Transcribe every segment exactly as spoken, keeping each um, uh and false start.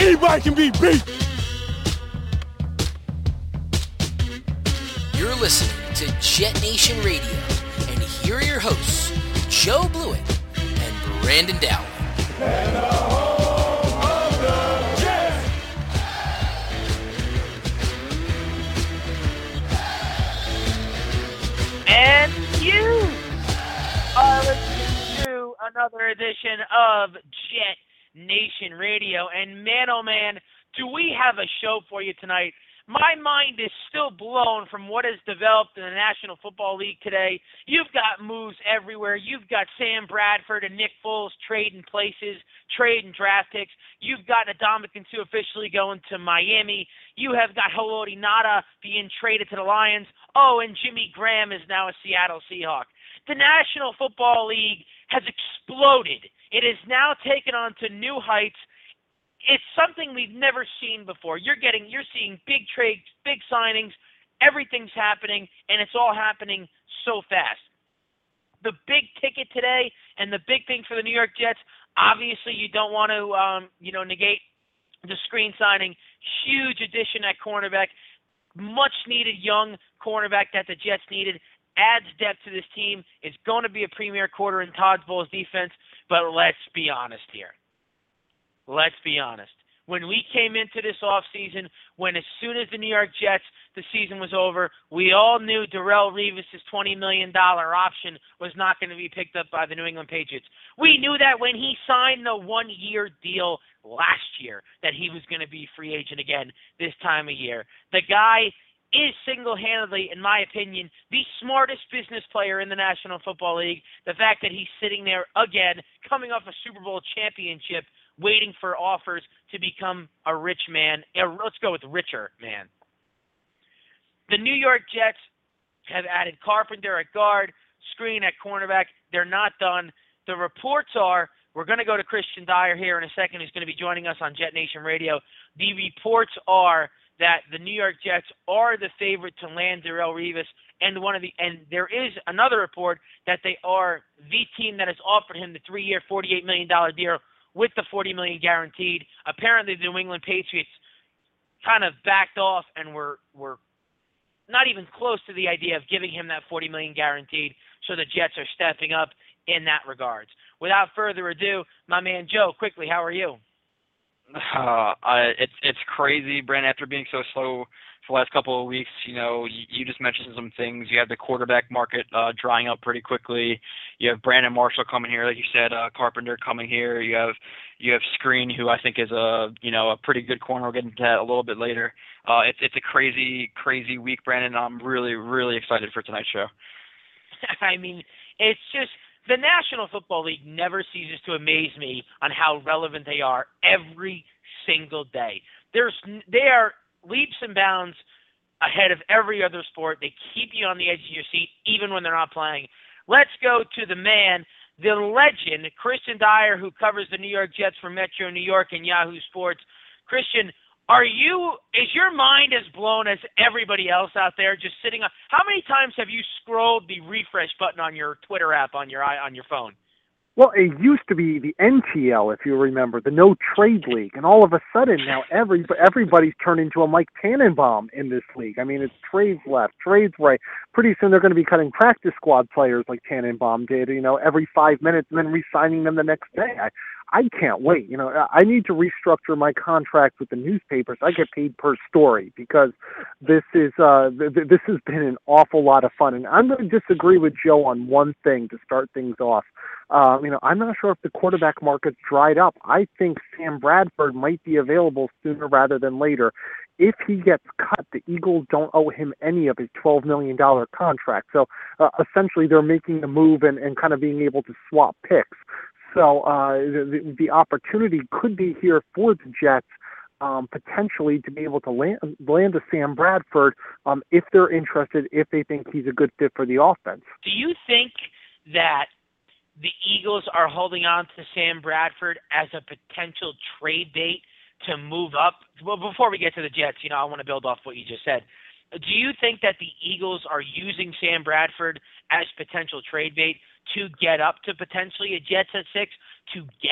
Anybody can be beat. You're listening to Jet Nation Radio, and here are your hosts, Joe Blewett and Brandon Dowling. And the home of the Jets. And you are listening to another edition of Jet Nation Radio. And man, oh man, do we have a show for you tonight. My mind is still blown from what has developed in the National Football League today. You've got moves everywhere. You've got Sam Bradford and Nick Foles trading places, trading draft picks. You've got Ndamukong Suh officially going to Miami. You have got Haloti Ngata being traded to the Lions. Oh, and Jimmy Graham is now a Seattle Seahawk. The National Football League has exploded. It is now taken on to new heights. It's something we've never seen before. You're getting, you're seeing big trades, big signings. Everything's happening, and it's all happening so fast. The big ticket today, and the big thing for the New York Jets. Obviously, you don't want to, um, you know, negate the screen signing. Huge addition at cornerback, much needed young cornerback that the Jets needed. Adds depth to this team. It's going to be a premier quarter in Todd Bowles' defense. But let's be honest here. Let's be honest. When we came into this offseason, when as soon as the New York Jets, the season was over, we all knew Darrelle Revis' twenty million dollars option was not going to be picked up by the New England Patriots. We knew that when he signed the one-year deal last year, that he was going to be free agent again this time of year. The guy is single-handedly, in my opinion, the smartest business player in the National Football League. The fact that he's sitting there again, coming off a Super Bowl championship, waiting for offers to become a rich man. Let's go with richer man. The New York Jets have added Carpenter at guard, Screen at cornerback. They're not done. The reports are, we're going to go to Christian Dyer here in a second, who's going to be joining us on Jet Nation Radio. The reports are that the New York Jets are the favorite to land Darrelle Revis, and one of the and there is another report that they are the team that has offered him the three-year, forty-eight million dollars deal with the forty million dollars guaranteed. Apparently, the New England Patriots kind of backed off and were were not even close to the idea of giving him that forty million dollars guaranteed. So the Jets are stepping up in that regards. Without further ado, my man Joe, quickly, how are you? Uh, I, it's it's crazy, Brandon. After being so slow for the last couple of weeks, you know, you, you just mentioned some things. You have the quarterback market uh, drying up pretty quickly. You have Brandon Marshall coming here, like you said, uh, Carpenter coming here. You have you have Screen, who I think is a you know a pretty good corner. We'll get into that a little bit later. Uh, it's it's a crazy crazy week, Brandon. I'm really really excited for tonight's show. I mean, it's just. The National Football League never ceases to amaze me on how relevant they are every single day. There's, they are leaps and bounds ahead of every other sport. They keep you on the edge of your seat even when they're not playing. Let's go to the man, the legend, Christian Dyer, who covers the New York Jets for Metro New York and Yahoo Sports. Christian, Are you, is your mind as blown as everybody else out there just sitting on, how many times have you scrolled the refresh button on your Twitter app on your on your phone? Well, it used to be the N T L, if you remember, the No Trade League, and all of a sudden now every everybody's turned into a Mike Tannenbaum in this league. I mean, it's trades left, trades right. Pretty soon they're going to be cutting practice squad players like Tannenbaum did, you know, every five minutes and then re-signing them the next day. I, I can't wait. You know, I need to restructure my contract with the newspapers. I get paid per story because this is uh, th- th- this has been an awful lot of fun. And I'm going to disagree with Joe on one thing to start things off. Um, you know, I'm not sure if the quarterback market's dried up. I think Sam Bradford might be available sooner rather than later. If he gets cut, the Eagles don't owe him any of his twelve million dollars contract. So uh, essentially they're making the move and, and kind of being able to swap picks. So uh, the, the opportunity could be here for the Jets um, potentially to be able to land, land a Sam Bradford um, if they're interested, if they think he's a good fit for the offense. Do you think that the Eagles are holding on to Sam Bradford as a potential trade bait to move up? Well, before we get to the Jets, you know, I want to build off what you just said. Do you think that the Eagles are using Sam Bradford as potential trade bait to get up to potentially a Jets at six, to get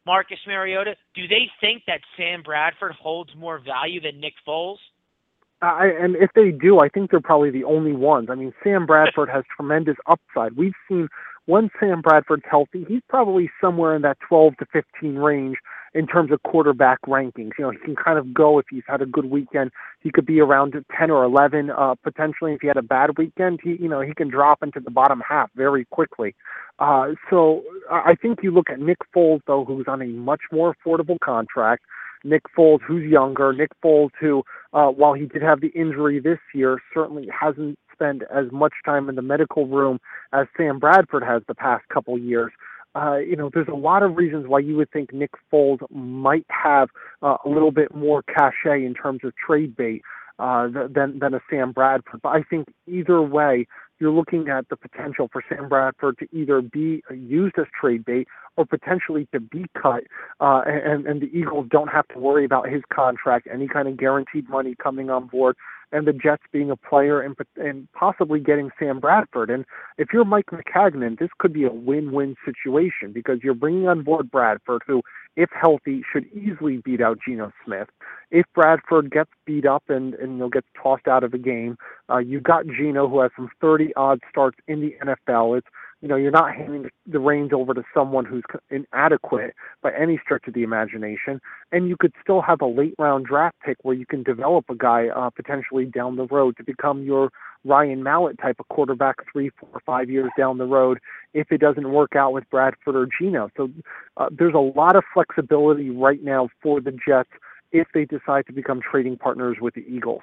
Marcus Mariota, do they think that Sam Bradford holds more value than Nick Foles? I, and if they do, I think they're probably the only ones. I mean, Sam Bradford has tremendous upside. We've seen when Sam Bradford's healthy, he's probably somewhere in that twelve to fifteen range in terms of quarterback rankings. You know, he can kind of go if he's had a good weekend. He could be around ten or eleven uh, potentially. If he had a bad weekend, he you know he can drop into the bottom half very quickly. Uh, so I think you look at Nick Foles though, who's on a much more affordable contract. Nick Foles, who's younger. Nick Foles, who, uh, while he did have the injury this year, certainly hasn't spent as much time in the medical room as Sam Bradford has the past couple years. Uh, you know, there's a lot of reasons why you would think Nick Foles might have uh, a little bit more cachet in terms of trade bait uh, than than a Sam Bradford. But I think either way, you're looking at the potential for Sam Bradford to either be used as trade bait or potentially to be cut, uh, and, and the Eagles don't have to worry about his contract, any kind of guaranteed money coming on board, and the Jets being a player and, and possibly getting Sam Bradford. And if you're Mike Maccagnan, this could be a win-win situation because you're bringing on board Bradford, who, if healthy, should easily beat out Geno Smith. If Bradford gets beat up and, and you know, gets tossed out of a game, uh, you've got Geno, who has some thirty-odd starts in the N F L. It's You know, you're not handing the reins over to someone who's inadequate by any stretch of the imagination, and you could still have a late-round draft pick where you can develop a guy uh, potentially down the road to become your Ryan Mallett type of quarterback three, four, five years down the road if it doesn't work out with Bradford or Geno. So uh, there's a lot of flexibility right now for the Jets if they decide to become trading partners with the Eagles.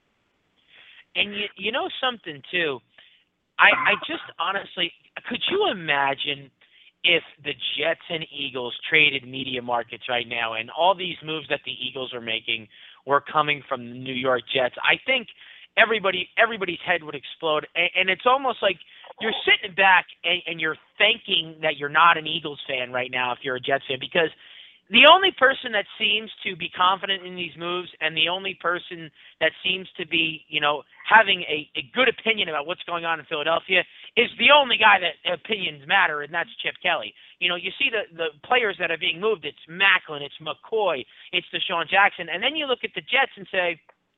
And you, you know something, too? I, I just honestly, could you imagine if the Jets and Eagles traded media markets right now and all these moves that the Eagles are making were coming from the New York Jets? I think everybody, everybody's head would explode. And, and it's almost like you're sitting back and, and you're thinking that you're not an Eagles fan right now if you're a Jets fan, because the only person that seems to be confident in these moves and the only person that seems to be, you know, having a, a good opinion about what's going on in Philadelphia is the only guy that opinions matter, and that's Chip Kelly. You know, you see the, the players that are being moved. It's Macklin, it's McCoy, it's Deshaun Jackson. And then you look at the Jets and say,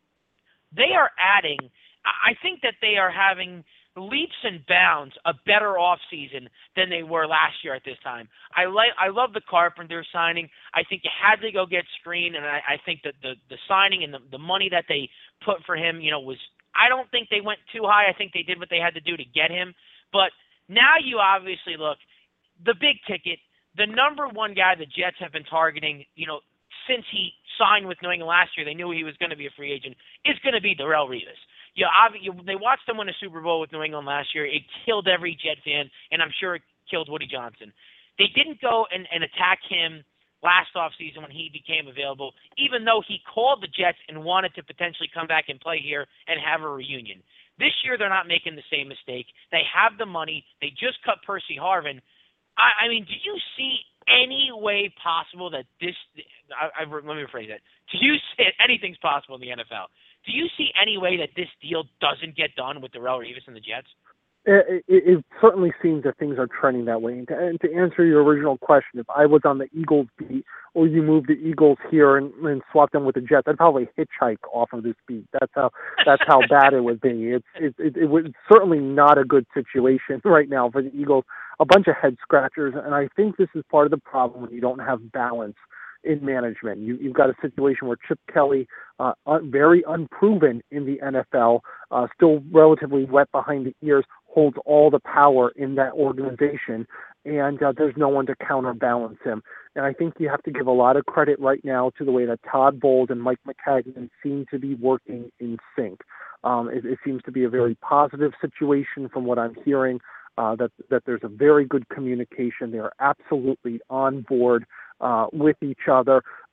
they are adding, I think that they are having leaps and bounds a better offseason than they were last year at this time. I like I love the Carpenter signing. I think you had to go get Screen, and I, I think that the, the signing and the, the money that they put for him, you know, was I don't think they went too high. I think they did what they had to do to get him. But now you obviously look, the big ticket, the number one guy the Jets have been targeting, you know, since he signed with New England last year, they knew he was going to be a free agent, is going to be Darrelle Revis. You know, they watched him win a Super Bowl with New England last year. It killed every Jet fan, and I'm sure it killed Woody Johnson. They didn't go and, and attack him last offseason when he became available, even though he called the Jets and wanted to potentially come back and play here and have a reunion. This year, they're not making the same mistake. They have the money. They just cut Percy Harvin. I, I mean, do you see any way possible that this I, – I, let me rephrase that. Do you see anything's possible in the N F L? Do you see any way that this deal doesn't get done with Darrelle Revis and the Jets? It, it, it certainly seems that things are trending that way. And to, and to answer your original question, if I was on the Eagles beat or you moved the Eagles here and, and swapped them with the Jets, I'd probably hitchhike off of this beat. That's how that's how bad it would be. It's it, it, it was certainly not a good situation right now for the Eagles. A bunch of head scratchers, and I think this is part of the problem when you don't have balance in management. You, you've got a situation where Chip Kelly, uh, un, very unproven in the N F L, uh, still relatively wet behind the ears, holds all the power in that organization, and uh, there's no one to counterbalance him. And I think you have to give a lot of credit right now to the way that Todd Bowles and Mike Maccagnan seem to be working in sync. Um, it, it seems to be a very positive situation from what I'm hearing, uh, that, that there's a very good communication. They are absolutely on board Uh, with each other.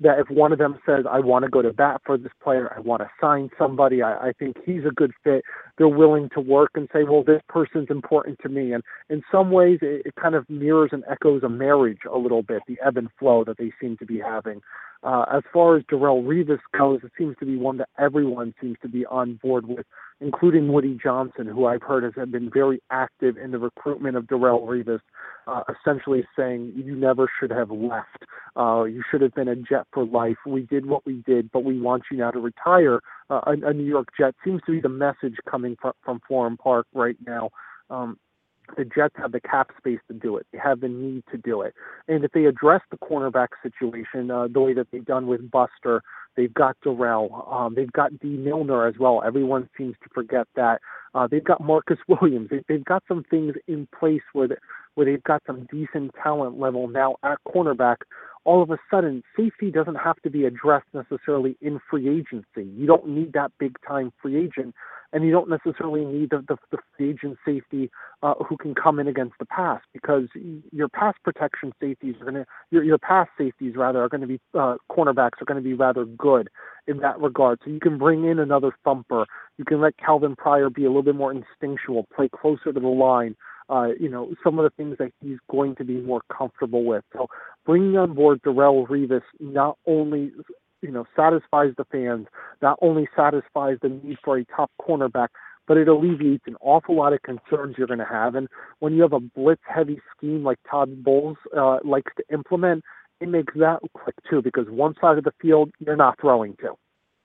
that if one of them says, I want to go to bat for this player, I want to sign somebody, I, I think he's a good fit, they're willing to work and say, well, this person's important to me. And in some ways, it, it kind of mirrors and echoes a marriage a little bit, the ebb and flow that they seem to be having. Uh, as far as Darrelle Revis goes, it seems to be one that everyone seems to be on board with, including Woody Johnson, who I've heard has been very active in the recruitment of Darrelle Revis, uh, essentially saying you never should have left. Uh, you should have been a Jet for life. We did what we did, but we want you now to retire. Uh, a, a New York Jet seems to be the message coming from, from Florham Park right now. Um, The Jets have the cap space to do it. They have the need to do it. And if they address the cornerback situation uh, the way that they've done with Buster, they've got Darrell, um, they've got D. Milner as well. Everyone seems to forget that. Uh, they've got Marcus Williams. They, they've got some things in place where, the, where they've got some decent talent level now at cornerback. All of a sudden, safety doesn't have to be addressed necessarily in free agency. You don't need that big-time free agent, and you don't necessarily need the, the, the free agent safety uh, who can come in against the pass, because your pass protection safeties are going to, your, your pass safeties rather, are going to be, uh, cornerbacks are going to be rather good in that regard. So you can bring in another thumper. You can let Calvin Pryor be a little bit more instinctual, play closer to the line. Uh, you know, some of the things that he's going to be more comfortable with. So bringing on board Darrelle Revis not only, you know, satisfies the fans, not only satisfies the need for a top cornerback, but it alleviates an awful lot of concerns you're going to have. And when you have a blitz-heavy scheme like Todd Bowles uh, likes to implement, it makes that click too, because one side of the field you're not throwing to.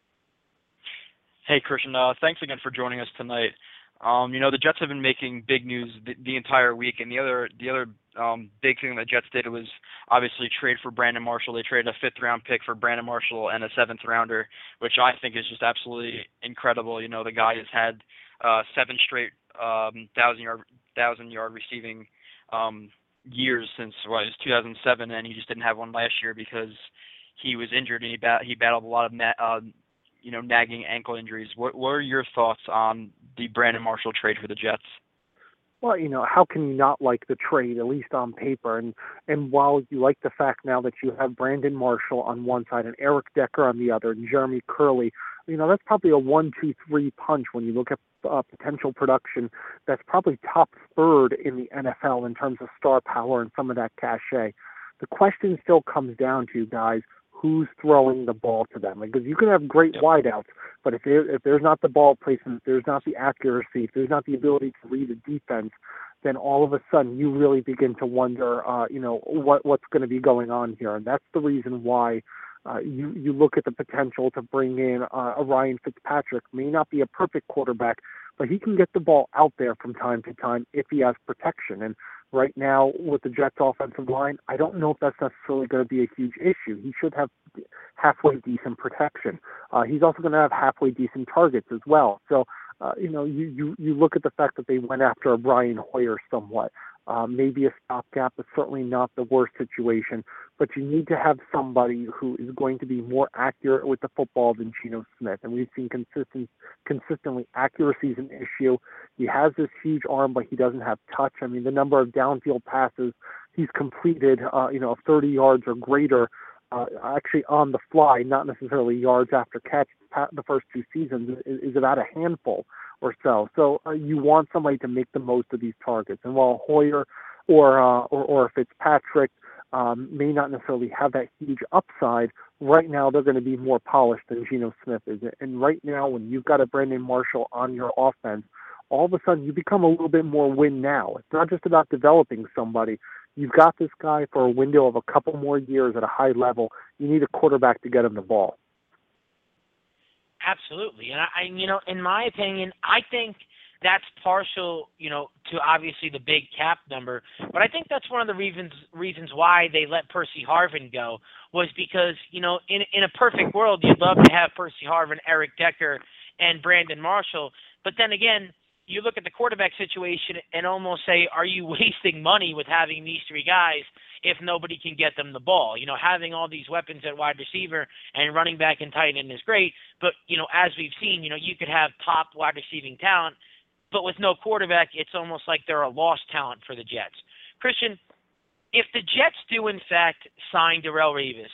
Hey, Christian, uh, thanks again for joining us tonight. Um, you know, the Jets have been making big news the, the entire week, and the other the other um, big thing the Jets did was obviously trade for Brandon Marshall. They traded a fifth-round pick for Brandon Marshall and a seventh-rounder, which I think is just absolutely incredible. You know, the guy has had uh, seven straight um, thousand-yard thousand-yard receiving um, years since what, it was two thousand seven, and he just didn't have one last year because he was injured, and he bat- he battled a lot of na- uh, you know nagging ankle injuries. What, what are your thoughts on the Brandon Marshall trade for the Jets? Well, you know, how can you not like the trade, at least on paper? And and while you like the fact now that you have Brandon Marshall on one side and Eric Decker on the other and Jeremy Curley, you know, that's probably a one, two, three punch when you look at uh, potential production. That's probably top third in the N F L in terms of star power and some of that cachet. The question still comes down to, guys, who's throwing the ball to them? Because you can have great Yep. wideouts, but if, there, if there's not the ball placement, if there's not the accuracy, if there's not the ability to read a defense, then all of a sudden you really begin to wonder, uh, you know, what what's going to be going on here. And that's the reason why uh, you, you look at the potential to bring in uh, a Ryan Fitzpatrick. May not be a perfect quarterback, but he can get the ball out there from time to time if he has protection. And right now, with the Jets' offensive line, I don't know if that's necessarily going to be a huge issue. He should have halfway decent protection. Uh, he's also going to have halfway decent targets as well. So, uh, you know, you, you, you look at the fact that they went after a Brian Hoyer somewhat. Uh, maybe a stopgap, but certainly not the worst situation. But you need to have somebody who is going to be more accurate with the football than Geno Smith. And we've seen consistent, consistently accuracy is an issue. He has this huge arm, but he doesn't have touch. I mean, the number of downfield passes he's completed, uh, you know, thirty yards or greater, uh, actually on the fly, not necessarily yards after catch, the first two seasons is, is about a handful or so. So uh, you want somebody to make the most of these targets. And while Hoyer or uh, or, or Fitzpatrick um, may not necessarily have that huge upside, right now they're going to be more polished than Geno Smith is. And right now, when you've got a Brandon Marshall on your offense, all of a sudden you become a little bit more win now. It's not just about developing somebody. You've got this guy for a window of a couple more years at a high level. You need a quarterback to get him the ball. Absolutely. And, I, I, you know, in my opinion, I think that's partial, you know, to obviously the big cap number. But I think that's one of the reasons reasons why they let Percy Harvin go was because, you know, in in a perfect world, you'd love to have Percy Harvin, Eric Decker, and Brandon Marshall. But then again, you look at the quarterback situation and almost say, are you wasting money with having these three guys if nobody can get them the ball? You know, having all these weapons at wide receiver and running back and tight end is great. But, you know, as we've seen, you know, you could have top wide receiving talent, but with no quarterback, it's almost like they're a lost talent for the Jets. Christian, if the Jets do, in fact, sign Darrelle Revis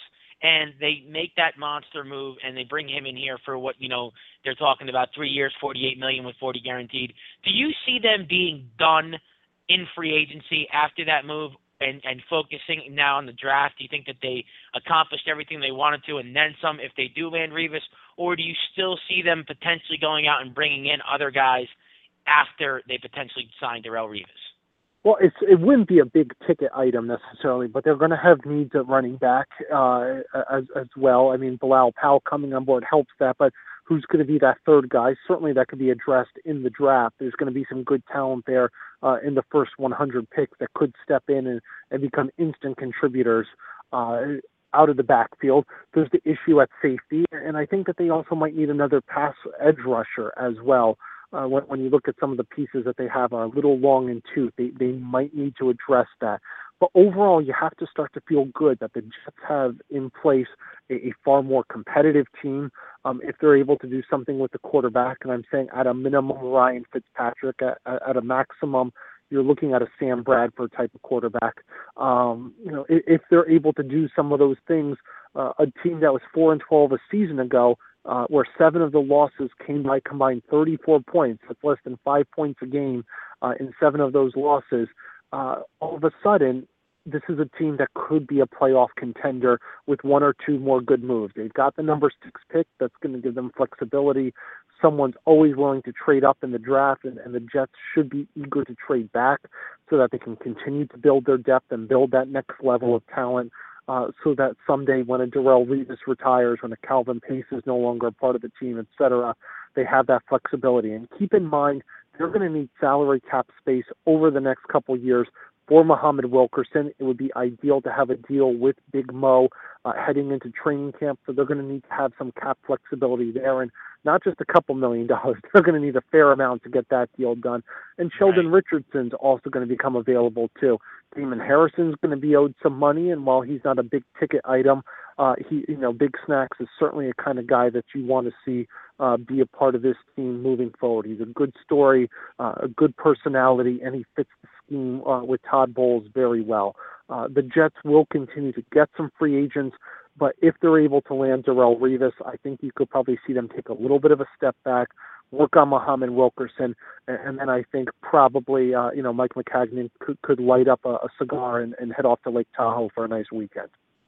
and they make that monster move and they bring him in here for what, you know, they're talking about three years, forty-eight million dollars with forty guaranteed. Do you see them being done in free agency after that move and, and focusing now on the draft? Do you think that they accomplished everything they wanted to and then some if they do land Revis? Or do you still see them potentially going out and bringing in other guys after they potentially sign Darrelle Revis? Well, it's, it wouldn't be a big ticket item necessarily, but they're going to have needs at running back uh, as, as well. I mean, Bilal Powell coming on board helps that, but who's going to be that third guy? Certainly that could be addressed in the draft. There's going to be some good talent there uh, in the first one hundred picks that could step in and, and become instant contributors uh, out of the backfield. There's the issue at safety, and I think that they also might need another pass edge rusher as well. Uh, when, when you look at some of the pieces that they have are a little long in tooth, they, they might need to address that. But overall, you have to start to feel good that the Jets have in place a, a far more competitive team. Um, if they're able to do something with the quarterback, and I'm saying at a minimum Ryan Fitzpatrick, at, at a maximum, you're looking at a Sam Bradford type of quarterback. Um, you know, if, if they're able to do some of those things, uh, a team that was four and twelve a season ago, Uh, where seven of the losses came by combined thirty-four points. That's less than five points a game uh, in seven of those losses. Uh, all of a sudden, this is a team that could be a playoff contender with one or two more good moves. They've got the number six pick. That's going to give them flexibility. Someone's always willing to trade up in the draft, and, and the Jets should be eager to trade back so that they can continue to build their depth and build that next level of talent. Uh, so that someday when a Darrelle Revis retires, when a Calvin Pace is no longer a part of the team, et cetera, they have that flexibility. And keep in mind, they're going to need salary cap space over the next couple years. For Muhammad Wilkerson, it would be ideal to have a deal with Big Mo uh, heading into training camp, so they're going to need to have some cap flexibility there, and not just a couple million dollars. They're going to need a fair amount to get that deal done. And Sheldon right. Richardson's also going to become available too. Damon Harrison's going to be owed some money, and while he's not a big ticket item, uh, he, you know, Big Snacks is certainly a kind of guy that you want to see uh, be a part of this team moving forward. He's a good story, uh, a good personality, and he fits the scheme uh, with Todd Bowles very well. Uh, the Jets will continue to get some free agents, but if they're able to land Darrelle Revis, I think you could probably see them take a little bit of a step back, work on Muhammad Wilkerson, and, and then I think probably, uh, you know, Mike McCagnon could, could light up a, a cigar and, and head off to Lake Tahoe for a nice weekend.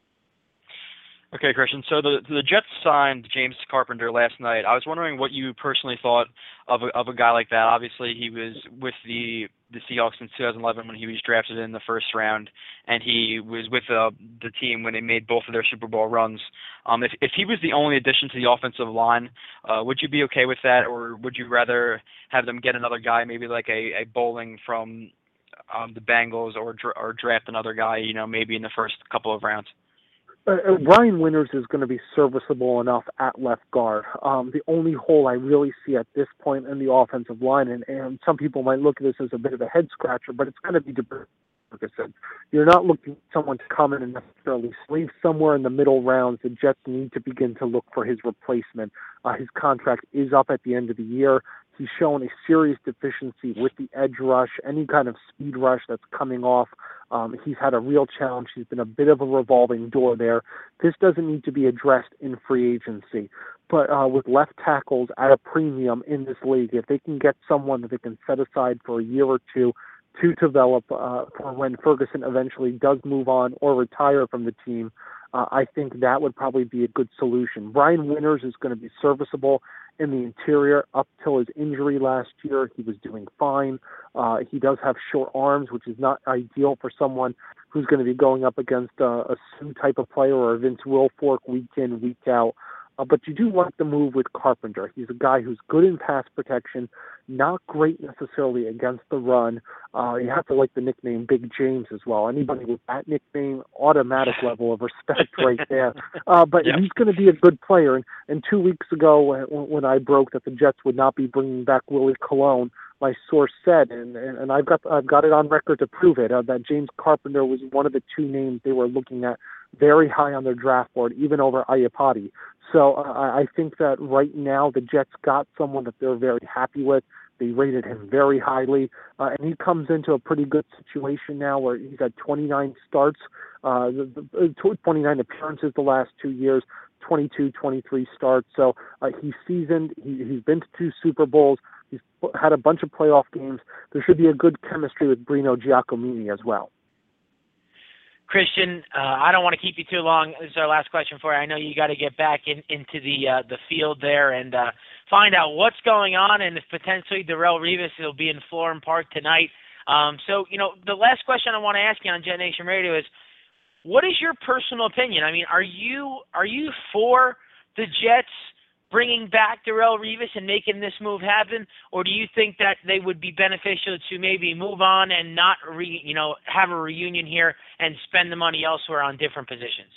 Okay, Christian. So the the Jets signed James Carpenter last night. I was wondering what you personally thought of a, of a guy like that. Obviously, he was with the the Seahawks in two thousand eleven when he was drafted in the first round, and he was with uh, the team when they made both of their Super Bowl runs. Um, if if he was the only addition to the offensive line, uh, would you be okay with that, or would you rather have them get another guy, maybe like a, a Bowling from um, the Bengals, or or draft another guy, you know, maybe in the first couple of rounds? Uh, Brian Winters is going to be serviceable enough at left guard. Um, the only hole I really see at this point in the offensive line, and, and some people might look at this as a bit of a head scratcher, but it's going to be Dickerson. You're not looking for someone to come in and necessarily sleep somewhere in the middle rounds. The Jets need to begin to look for his replacement. Uh, his contract is up at the end of the year. He's shown a serious deficiency with the edge rush, any kind of speed rush that's coming off. Um, he's had a real challenge. He's been a bit of a revolving door there. This doesn't need to be addressed in free agency. But uh, with left tackles at a premium in this league, if they can get someone that they can set aside for a year or two to develop uh, for when Ferguson eventually does move on or retire from the team, uh, I think that would probably be a good solution. Brian Winters is going to be serviceable in the interior up till his injury last year. He was doing fine. Uh, he does have short arms, which is not ideal for someone who's going to be going up against uh, a Sue type of player or a Vince Wilfork week in, week out. Uh, but you do like the move with Carpenter. He's a guy who's good in pass protection, not great necessarily against the run. Uh, you have to like the nickname Big James as well. Anybody with that nickname, automatic level of respect right there. Uh, but yep. He's going to be a good player. And, and two weeks ago when, when I broke that the Jets would not be bringing back Willie Colon, my source said, and, and, and I've got I've got it on record to prove it, uh, that James Carpenter was one of the two names they were looking at very high on their draft board, even over Iapati. So uh, I think that right now the Jets got someone that they're very happy with. They rated him very highly, uh, and he comes into a pretty good situation now where he's had twenty-nine starts, uh, the, the, twenty-nine appearances the last two years, twenty-two, twenty-three starts. So uh, he's seasoned. He, he's been to two Super Bowls. He's had a bunch of playoff games. There should be a good chemistry with Bruno Giacomini as well. Christian, uh, I don't want to keep you too long. This is our last question for you. I know you got to get back in, into the uh, the field there and uh, find out what's going on, and if potentially Darrelle Revis will be in Florham Park tonight. Um, so, you know, the last question I want to ask you on Jet Nation Radio is, what is your personal opinion? I mean, are you are you for the Jets bringing back Darrelle Revis and making this move happen, or do you think that they would be beneficial to maybe move on and not, re, you know, have a reunion here and spend the money elsewhere on different positions?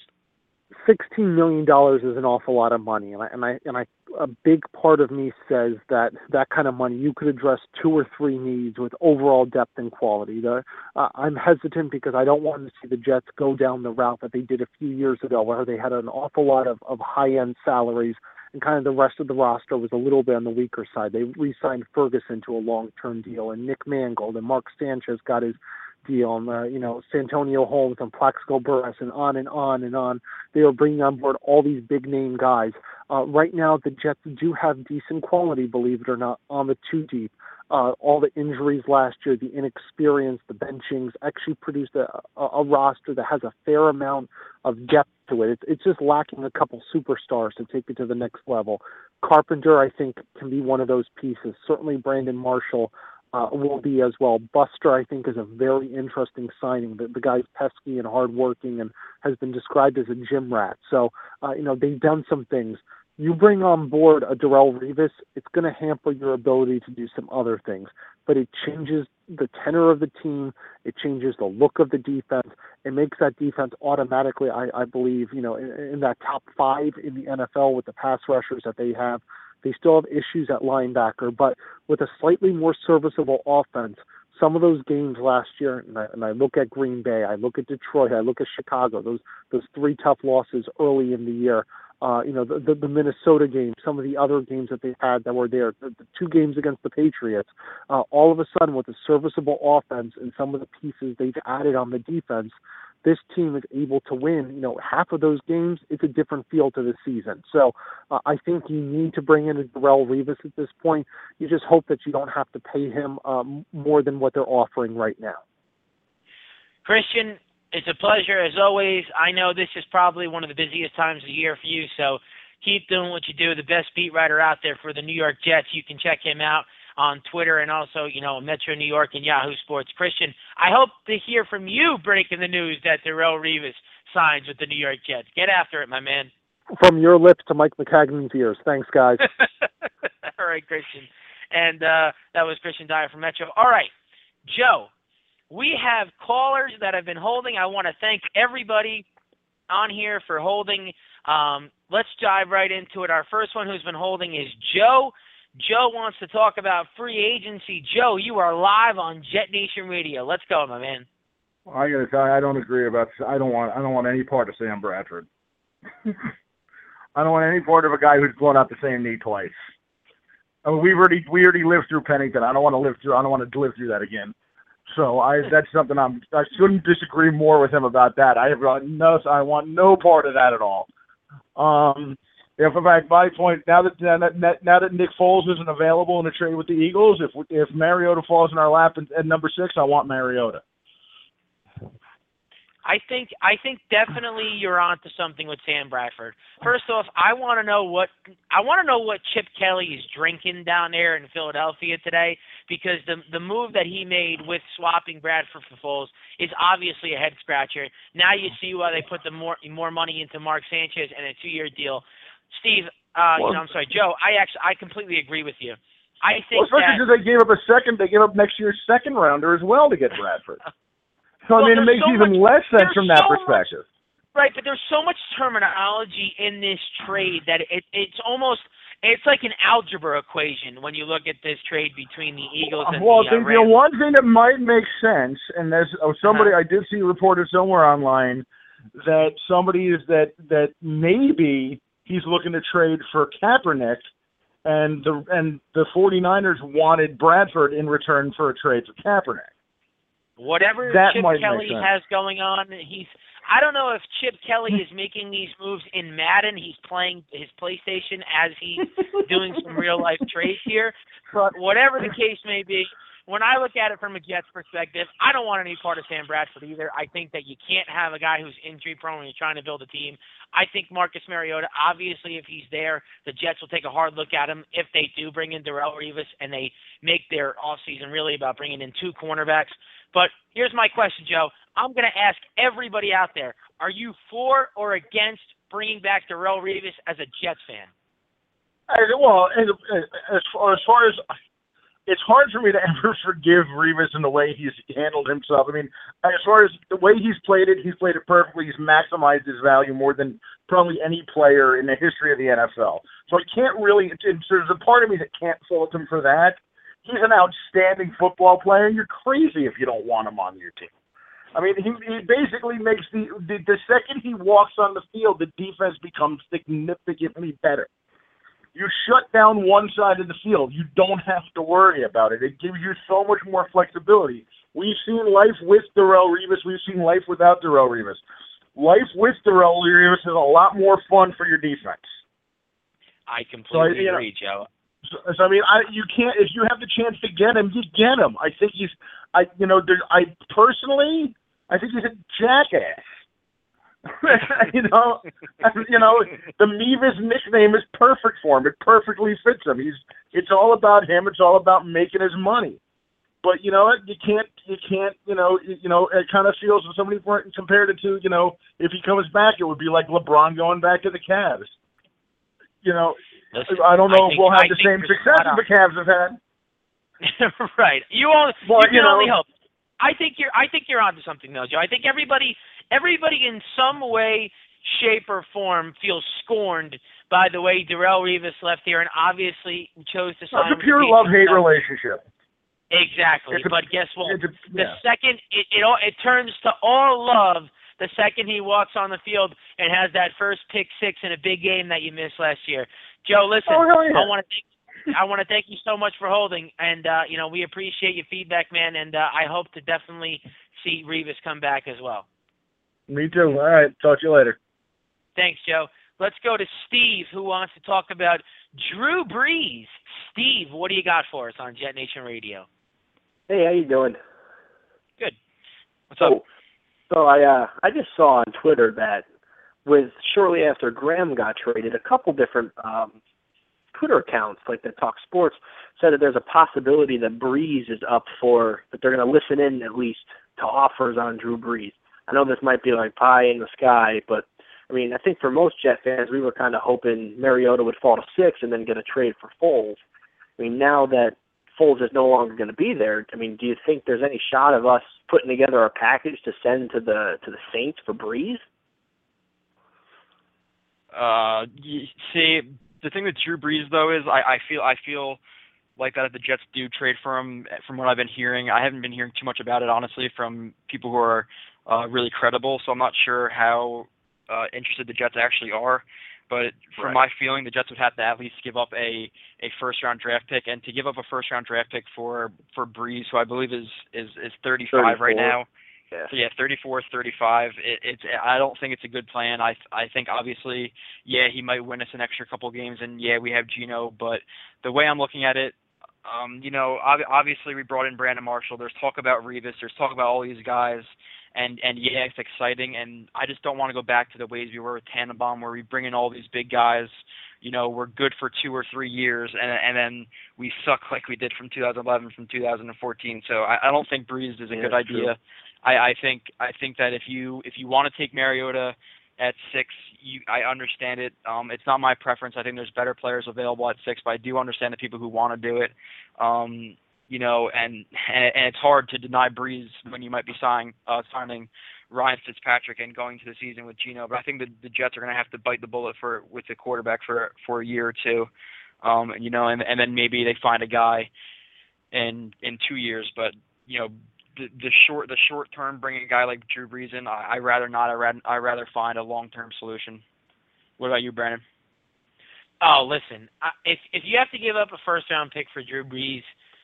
Sixteen million dollars is an awful lot of money, and I and I and I a big part of me says that that kind of money you could address two or three needs with overall depth and quality. The, uh, I'm hesitant because I don't want to see the Jets go down the route that they did a few years ago, where they had an awful lot of, of high-end salaries, and kind of the rest of the roster was a little bit on the weaker side. They re-signed Ferguson to a long-term deal, and Nick Mangold and Mark Sanchez got his deal, and uh, you know, Santonio Holmes and Plaxico Burress, and on and on and on. They are bringing on board all these big-name guys. Uh, right now, the Jets do have decent quality, believe it or not, on the two deep. Uh, all the injuries last year, the inexperience, the benchings, actually produced a, a, a roster that has a fair amount of depth to it. It's, it's just lacking a couple superstars to take it to the next level. Carpenter, I think, can be one of those pieces. Certainly Brandon Marshall uh, will be as well. Buster, I think, is a very interesting signing. The, the guy's pesky and hardworking and has been described as a gym rat. So, uh, you know, they've done some things. You bring on board a Darrelle Revis, it's going to hamper your ability to do some other things. But it changes the tenor of the team. It changes the look of the defense. It makes that defense automatically, I, I believe, you know, in, in that top five in the N F L with the pass rushers that they have. They still have issues at linebacker, but with a slightly more serviceable offense, some of those games last year, and I, and I look at Green Bay, I look at Detroit, I look at Chicago, those those three tough losses early in the year, uh, you know, the, the, the Minnesota game, some of the other games that they had that were there, the, the two games against the Patriots, uh, all of a sudden with a serviceable offense and some of the pieces they've added on the defense, this team is able to win, you know, half of those games. It's a different feel to the season. So uh, I think you need to bring in a Darrelle Revis at this point. You just hope that you don't have to pay him um, more than what they're offering right now. Christian, it's a pleasure as always. I know this is probably one of the busiest times of the year for you, so keep doing what you do. The best beat writer out there for the New York Jets. You can check him out on Twitter and also, you know, Metro New York and Yahoo Sports. Christian, I hope to hear from you breaking the news that Darrelle Revis signs with the New York Jets. Get after it, my man. From your lips to Mike McCagney's ears. Thanks, guys. All right, Christian. And uh, that was Christian Dyer from Metro. All right, Joe, we have callers that have been holding. I want to thank everybody on here for holding. Um, let's dive right into it. Our first one who's been holding is Joe. Joe wants to talk about free agency. Joe, you are live on Jet Nation Radio. Let's go, my man. Well, I got to tell you, I don't agree about. I don't want. I don't want any part of Sam Bradford. I don't want any part of a guy who's blown out the same knee twice. I mean, we already we already lived through Pennington. I don't want to live through. I don't want to live through that again. So I that's something I'm. I shouldn't disagree more with him about that. I have no. I want no part of that at all. Um. If, in fact, my point, now that, now that now that Nick Foles isn't available in a trade with the Eagles, if if Mariota falls in our lap at, at number six, I want Mariota. I think I think definitely you're onto something with Sam Bradford. First off, I want to know what I want to know what Chip Kelly is drinking down there in Philadelphia today, because the the move that he made with swapping Bradford for Foles is obviously a head scratcher. Now you see why they put the more more money into Mark Sanchez and a two year deal. Steve, uh, well, you know, I'm sorry, Joe. I actually, I completely agree with you. I think well, especially that, because they gave up a second, they gave up next year's second rounder as well to get Bradford. So well, I mean, it makes so even much, less sense from that so perspective. Much, right, but there's so much terminology in this trade that it, it's almost, it's like an algebra equation when you look at this trade between the Eagles and well, the uh, Well, the one thing that might make sense, and there's oh, somebody uh-huh. I did see reported somewhere online that somebody is that that maybe he's looking to trade for Kaepernick and the and the 49ers wanted Bradford in return for a trade for Kaepernick. Whatever That Chip might Kelly make sense. has going on, he's. I don't know if Chip Kelly is making these moves in Madden. He's playing his PlayStation as he's doing some real life trades here. But whatever the case may be, when I look at it from a Jets perspective, I don't want any part of Sam Bradford either. I think that you can't have a guy who's injury prone when you're trying to build a team. I think Marcus Mariota, obviously, if he's there, the Jets will take a hard look at him if they do bring in Darrelle Revis and they make their offseason really about bringing in two cornerbacks. But here's my question, Joe. I'm going to ask everybody out there, are you for or against bringing back Darrelle Revis as a Jets fan? I, well, as, as, far, as far as it's hard for me to ever forgive Revis in the way he's handled himself. I mean, as far as the way he's played it, he's played it perfectly. He's maximized his value more than probably any player in the history of the N F L. So I can't really, there's a part of me that can't fault him for that. He's an outstanding football player. You're crazy if you don't want him on your team. I mean, he, he basically makes the, the, the second he walks on the field, the defense becomes significantly better. You shut down one side of the field. You don't have to worry about it. It gives you so much more flexibility. We've seen life with Darrelle Revis. We've seen life without Darrelle Revis. Life with Darrelle Revis is a lot more fun for your defense. I completely so, agree, know, Joe. So, so I mean, I you can't if you have the chance to get him, you get him. I think he's, I you know, there, I personally, I think he's a jackass. you know, you know, the Mevis nickname is perfect for him. It perfectly fits him. He's. It's all about him. It's all about making his money. But you know what? You can't. You can't. You know. You, you know. It kind of feels when somebody compared it to. You know, if he comes back, it would be like LeBron going back to the Cavs. You know. Listen, I don't know I if we'll think, have the same success as the Cavs have had. Right. You only. Well, you can you know, only hope. I think you're. I think you're onto something, though, Joe. I think everybody. Everybody in some way, shape, or form feels scorned by the way Darrelle Revis left here and obviously chose to sign. It's a pure love-hate relationship. Exactly. A, but guess what? A, the yeah. second it, it it turns to all love the second he walks on the field and has that first pick six in a big game that you missed last year. Joe, listen, oh, hell yeah. I want to thank I want to thank you so much for holding, and uh, you know we appreciate your feedback, man, and uh, I hope to definitely see Revis come back as well. Me too. All right. Talk to you later. Thanks, Joe. Let's go to Steve, who wants to talk about Drew Brees. Steve, what do you got for us on Jet Nation Radio? Hey, how you doing? Good. What's so, up? So I uh, I just saw on Twitter that with shortly after Graham got traded, a couple different um, Twitter accounts like that talk sports said that there's a possibility that Brees is up for that they're going to listen in at least to offers on Drew Brees. I know this might be like pie in the sky, but, I mean, I think for most Jet fans, we were kind of hoping Mariota would fall to six and then get a trade for Foles. I mean, now that Foles is no longer going to be there, I mean, do you think there's any shot of us putting together a package to send to the to the Saints for Brees? Uh, you see, the thing with Drew Brees, though, is I, I feel I feel like that if the Jets do trade for him, from what I've been hearing, I haven't been hearing too much about it, honestly, from people who are Uh, really credible, so I'm not sure how uh, interested the Jets actually are. But from right. my feeling, the Jets would have to at least give up a, a first-round draft pick, and to give up a first-round draft pick for for Brees, who I believe is is, is thirty-five thirty-four. right now. Yeah, so yeah, thirty-four, thirty-five. It, it's I don't think it's a good plan. I I think obviously, yeah, he might win us an extra couple games, and yeah, we have Geno. But the way I'm looking at it, um, you know, ob- obviously we brought in Brandon Marshall. There's talk about Revis. There's talk about all these guys. And and yeah, it's exciting, and I just don't want to go back to the ways we were with Tannenbaum, where we bring in all these big guys. You know, we're good for two or three years, and and then we suck like we did from two thousand eleven, from two thousand fourteen. So I, I don't think Brees is a yeah, good idea. I, I think I think that if you if you want to take Mariota at six, you I understand it. Um, it's not my preference. I think there's better players available at six, but I do understand the people who want to do it. Um, You know, and, and and it's hard to deny Brees when you might be signing uh, signing Ryan Fitzpatrick and going to the season with Geno. But I think the, the Jets are going to have to bite the bullet for with the quarterback for for a year or two, um, you know, and and then maybe they find a guy in in two years. But you know, the, the short the short term bringing a guy like Drew Brees in, I I rather not. I rather I rather find a long term solution. What about you, Brandon? Oh, listen, I- if if you have to give up a first round pick for Drew Brees,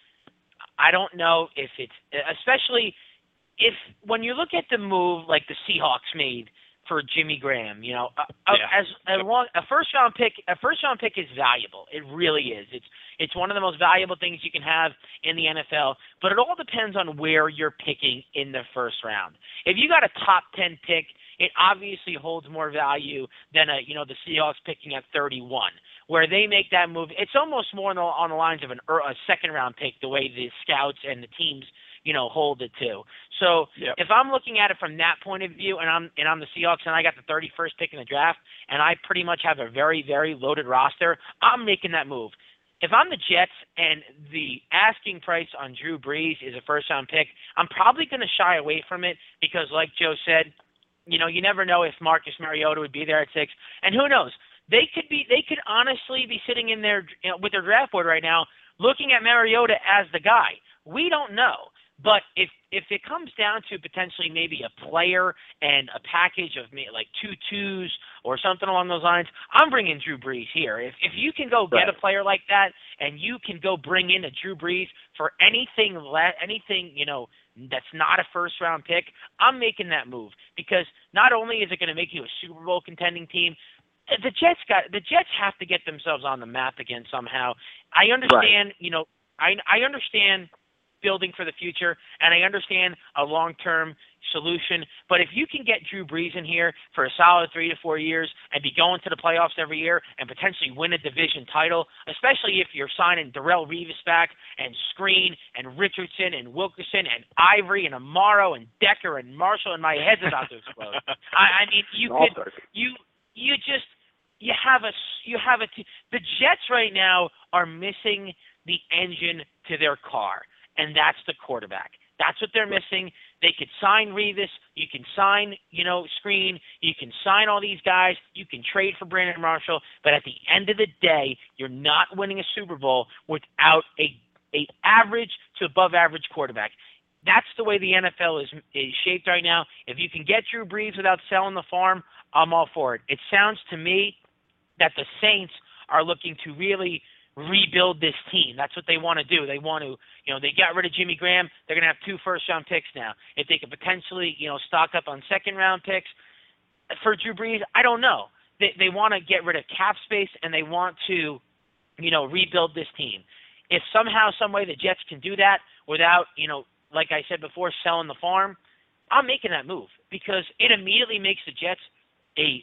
I don't know if it's especially if when you look at the move like the Seahawks made for Jimmy Graham, you know, uh, Yeah. as a, long, a first round pick, a first round pick is valuable. It really is. It's it's one of the most valuable things you can have in the N F L. But it all depends on where you're picking in the first round. If you got a top ten pick, it obviously holds more value than a you know the Seahawks picking at thirty-one, where they make that move. It's almost more on the, on the lines of an, a second round pick, the way the scouts and the teams you know hold it too. So Yep. if I'm looking at it from that point of view, and I'm and I'm the Seahawks, and I got the thirty-first pick in the draft, and I pretty much have a very very loaded roster, I'm making that move. If I'm the Jets and the asking price on Drew Brees is a first round pick, I'm probably going to shy away from it because, like Joe said, you know, you never know if Marcus Mariota would be there at six, and who knows? They could be. They could honestly be sitting in their you know, with their draft board right now, looking at Mariota as the guy. We don't know. But if if it comes down to potentially maybe a player and a package of like two twos or something along those lines, I'm bringing Drew Brees here. If if you can go get Right. a player like that and you can go bring in a Drew Brees for anything le- anything you know that's not a first round pick, I'm making that move because not only is it going to make you a Super Bowl contending team, the Jets got the Jets have to get themselves on the map again somehow. I understand, you know, I I understand building for the future, and I understand a long-term solution. But if you can get Drew Brees in here for a solid three to four years and be going to the playoffs every year and potentially win a division title, especially if you're signing Darrelle Revis back and Screen and Richardson and Wilkerson and Ivory and Amaro and Decker and Marshall, and my head's about to explode. I, I mean, you All could stars. you you just you have a you have a t- the Jets right now are missing the engine to their car. And that's the quarterback. That's what they're missing. They could sign Revis. You can sign, you know, Screen. You can sign all these guys. You can trade for Brandon Marshall. But at the end of the day, you're not winning a Super Bowl without a a average to above average quarterback. That's the way the N F L is is shaped right now. If you can get Drew Brees without selling the farm, I'm all for it. It sounds to me that the Saints are looking to really rebuild this team. That's what they want to do. They want to, you know, they got rid of Jimmy Graham. They're going to have two first-round picks now. If they could potentially, you know, stock up on second-round picks for Drew Brees, I don't know. They they want to get rid of cap space and they want to, you know, rebuild this team. If somehow, some way, the Jets can do that without, you know, like I said before, selling the farm, I'm making that move because it immediately makes the Jets a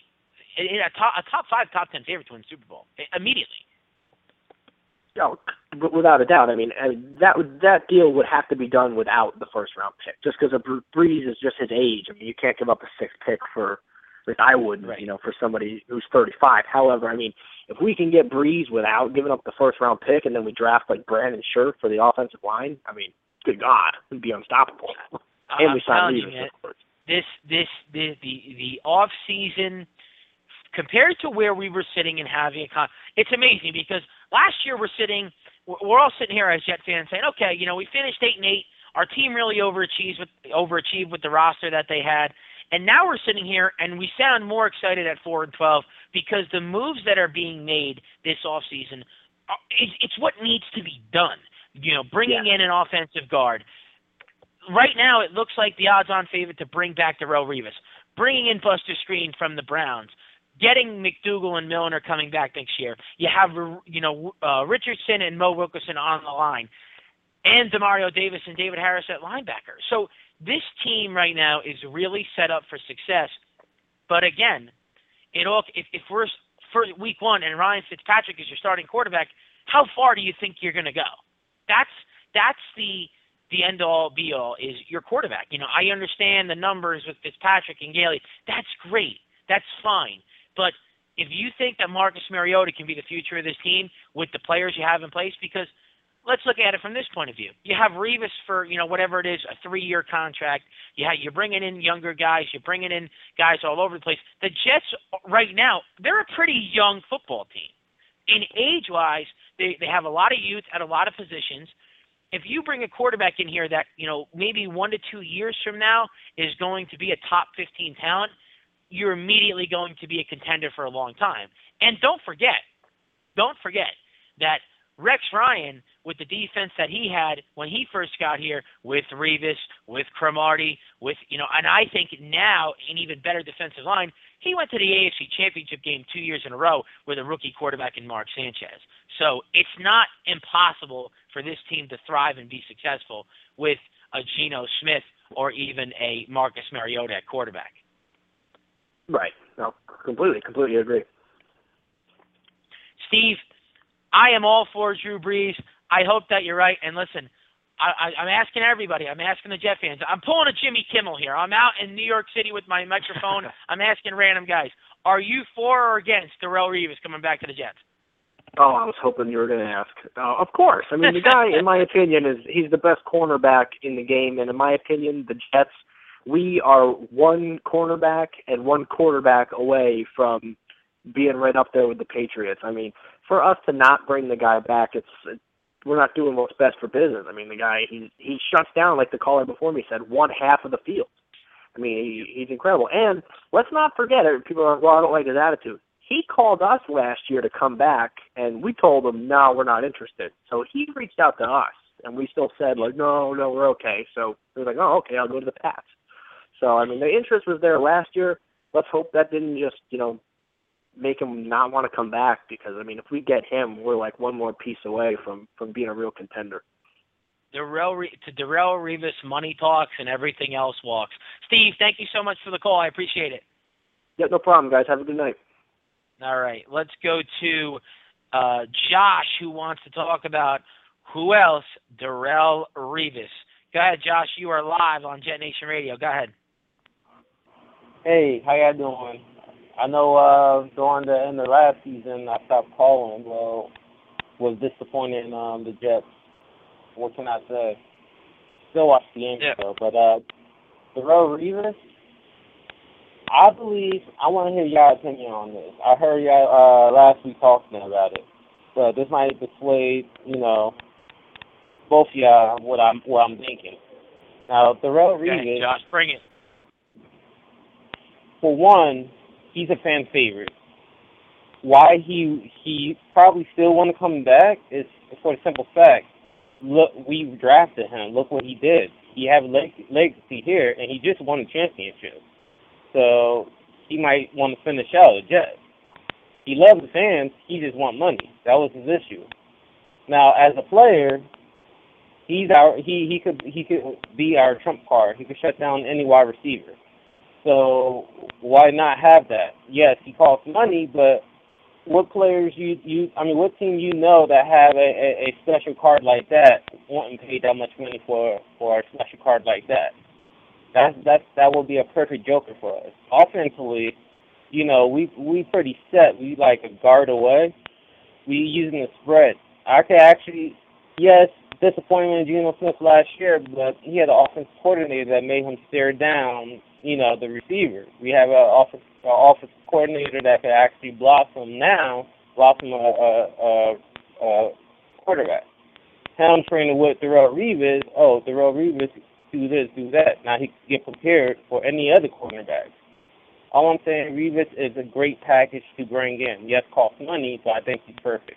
a top, a top five, top ten favorite to win the Super Bowl immediately. Oh, w- without a doubt. I mean, I mean that would, that deal would have to be done without the first round pick, just because of Brees is just his age. I mean, you can't give up a sixth pick for, like I wouldn't, Right. you know, for somebody who's thirty-five. However, I mean, if we can get Brees without giving up the first round pick, and then we draft like Brandon Scherf for the offensive line, I mean, good God, we'd be unstoppable. and I'm we sign telling you, Revis, man, of course. this this the the the off season compared to where we were sitting and having a con, it's amazing because last year we're sitting, we're we're all sitting here as Jet fans saying, okay, you know, we finished eight and eight. Our team really overachieved with overachieved with the roster that they had, and now we're sitting here and we sound more excited at four and twelve because the moves that are being made this off season, it's, it's what needs to be done. You know, bringing Yeah. in an offensive guard. Right now, it looks like the odds-on favorite to bring back Darrelle Revis, bringing in Buster Screen from the Browns, getting McDougal and Milner coming back next year. You have, you know, uh, Richardson and Mo Wilkerson on the line, and Demario Davis and David Harris at linebacker. So this team right now is really set up for success. But again, it all if, if we're for week one and Ryan Fitzpatrick is your starting quarterback, how far do you think you're going to go? That's that's the the end all be all is your quarterback. You know, I understand the numbers with Fitzpatrick and Gailey. That's great. That's fine. But if you think that Marcus Mariota can be the future of this team with the players you have in place, because let's look at it from this point of view. You have Revis for, you know, whatever it is, a three-year contract. You have, you're bringing in younger guys. You're bringing in guys all over the place. The Jets right now, they're a pretty young football team. In age-wise, they, they have a lot of youth at a lot of positions. If you bring a quarterback in here that, you know, maybe one to two years from now is going to be a top fifteen talent, you're immediately going to be a contender for a long time. And don't forget, don't forget that Rex Ryan, with the defense that he had when he first got here, with Revis, with Cromartie, with, you know, and I think now an even better defensive line, he went to the A F C Championship game two years in a row with a rookie quarterback in Mark Sanchez. So it's not impossible for this team to thrive and be successful with a Geno Smith or even a Marcus Mariota at quarterback. Right. No, completely, completely agree. Steve, I am all for Drew Brees. I hope that you're right. And listen, I, I, I'm asking everybody. I'm asking the Jet fans. I'm pulling a Jimmy Kimmel here. I'm out in New York City with my microphone. I'm asking random guys, are you for or against Darrelle Revis coming back to the Jets? Oh, I was hoping you were going to ask. Uh, of course. I mean, the guy, in my opinion, is he's the best cornerback in the game. And in my opinion, the Jets, we are one cornerback and one quarterback away from being right up there with the Patriots. I mean, for us to not bring the guy back, it's it, we're not doing what's best for business. I mean, the guy, he, he shuts down, like the caller before me said, one half of the field. I mean, he, he's incredible. And let's not forget it. People are like, well, I don't like his attitude. He called us last year to come back, and we told him, no, we're not interested. So he reached out to us, and we still said, like, no, no, we're okay. So we were like, oh, okay, I'll go to the Pats. So, I mean, the interest was there last year. Let's hope that didn't just, you know, make him not want to come back because, I mean, if we get him, we're like one more piece away from, from being a real contender. Darrelle, to Darrelle Revis, money talks and everything else walks. Steve, thank you so much for the call. I appreciate it. Yep, no problem, guys. Have a good night. All right, let's go to uh, Josh, who wants to talk about who else? Darrelle Revis. Go ahead, Josh. You are live on Jet Nation Radio. Go ahead. Hey, how y'all doing? I know uh, during the end of last season, I stopped calling. Well, was disappointed in um, the Jets. What can I say? Still watch the game, yeah. though. But uh, Darrelle Revis, I believe, I want to hear y'all opinion on this. I heard y'all uh, last week talking about it. But this might persuade, you know, both of y'all what I'm, what I'm thinking. Now, Darrelle Okay, Revis, Josh, bring it. for one, he's a fan favorite. Why he he probably still want to come back is for the simple fact, look, we drafted him. Look what he did. He have a leg- legacy here, and he just won a championship. So he might want to finish out the Jets. He loves the fans. He just want money. That was his issue. Now, as a player, he's our he he could he could be our trump card. He could shut down any wide receiver. So why not have that? Yes, he costs money, but what players you you I mean, what team you know that have a, a, a special card like that wanting to pay that much money for for a special card like that? That that that will be a perfect joker for us. Offensively, you know, we we pretty set. We like a guard away. We using the spread. I could actually, yes, disappointment in Geno Smith last year, but he had an offensive coordinator that made him stare down, you know, the receiver. We have an offensive offensive coordinator that could actually blossom now, blossom a, a, a, a quarterback. Him training with Darrelle Revis, oh, Darrelle Revis, do this, do that. Now he can get prepared for any other cornerback. All I'm saying, Revis is a great package to bring in. Yes, costs money, but I think he's perfect.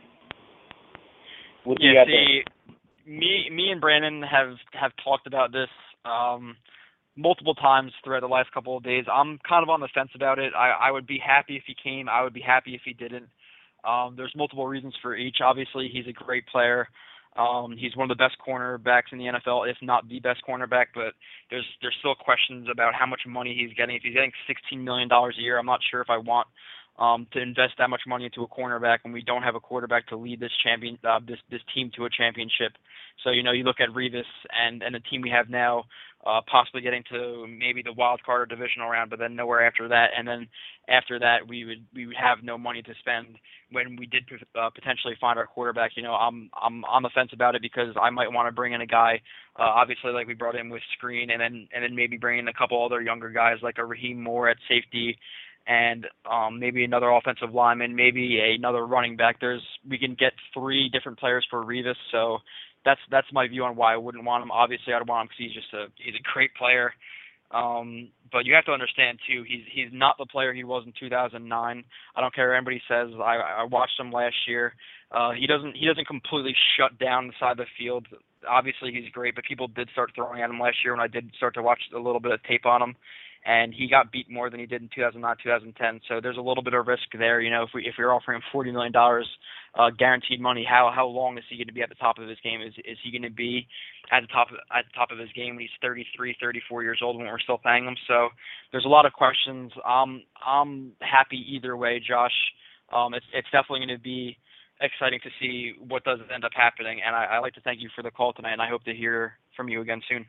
What do yeah, you got see, there? me, me and Brandon have, have talked about this um, multiple times throughout the last couple of days. I'm kind of on the fence about it. I, I would be happy if he came. I would be happy if he didn't. Um, there's multiple reasons for each. Obviously, he's a great player. Um, he's one of the best cornerbacks in the N F L, if not the best cornerback, but there's there's still questions about how much money he's getting. If he's getting sixteen million dollars a year, I'm not sure if I want um, to invest that much money into a cornerback when we don't have a quarterback to lead this champion uh, this this team to a championship. So, you know, you look at Revis and, and the team we have now, uh, possibly getting to maybe the wild card or divisional round, but then nowhere after that. And then after that, we would we would have no money to spend when we did uh, potentially find our quarterback. You know, I'm I'm on the fence about it because I might want to bring in a guy, uh, obviously like we brought in with Screen, and then and then maybe bring in a couple other younger guys like a Raheem Moore at safety, and um, maybe another offensive lineman, maybe another running back. There's we can get three different players for Revis, so that's that's my view on why I wouldn't want him. Obviously, I'd want him because he's just a he's a great player. Um, but you have to understand too, he's he's not the player he was in two thousand nine. I don't care what anybody says. I, I watched him last year. Uh, he doesn't he doesn't completely shut down the side of the field. Obviously he's great, but people did start throwing at him last year when I did start to watch a little bit of tape on him, and he got beat more than he did in two thousand nine, two thousand ten. So there's a little bit of risk there. You know, if we if we're offering him forty million dollars uh, guaranteed money, how how long is he going to be at the top of his game? Is is he going to be at the top of, at the top of his game when he's thirty-three, thirty-four years old when we're still paying him? So there's a lot of questions. Um, I'm happy either way, Josh. Um, it's it's definitely going to be exciting to see what does end up happening, and I, I'd like to thank you for the call tonight, and I hope to hear from you again soon.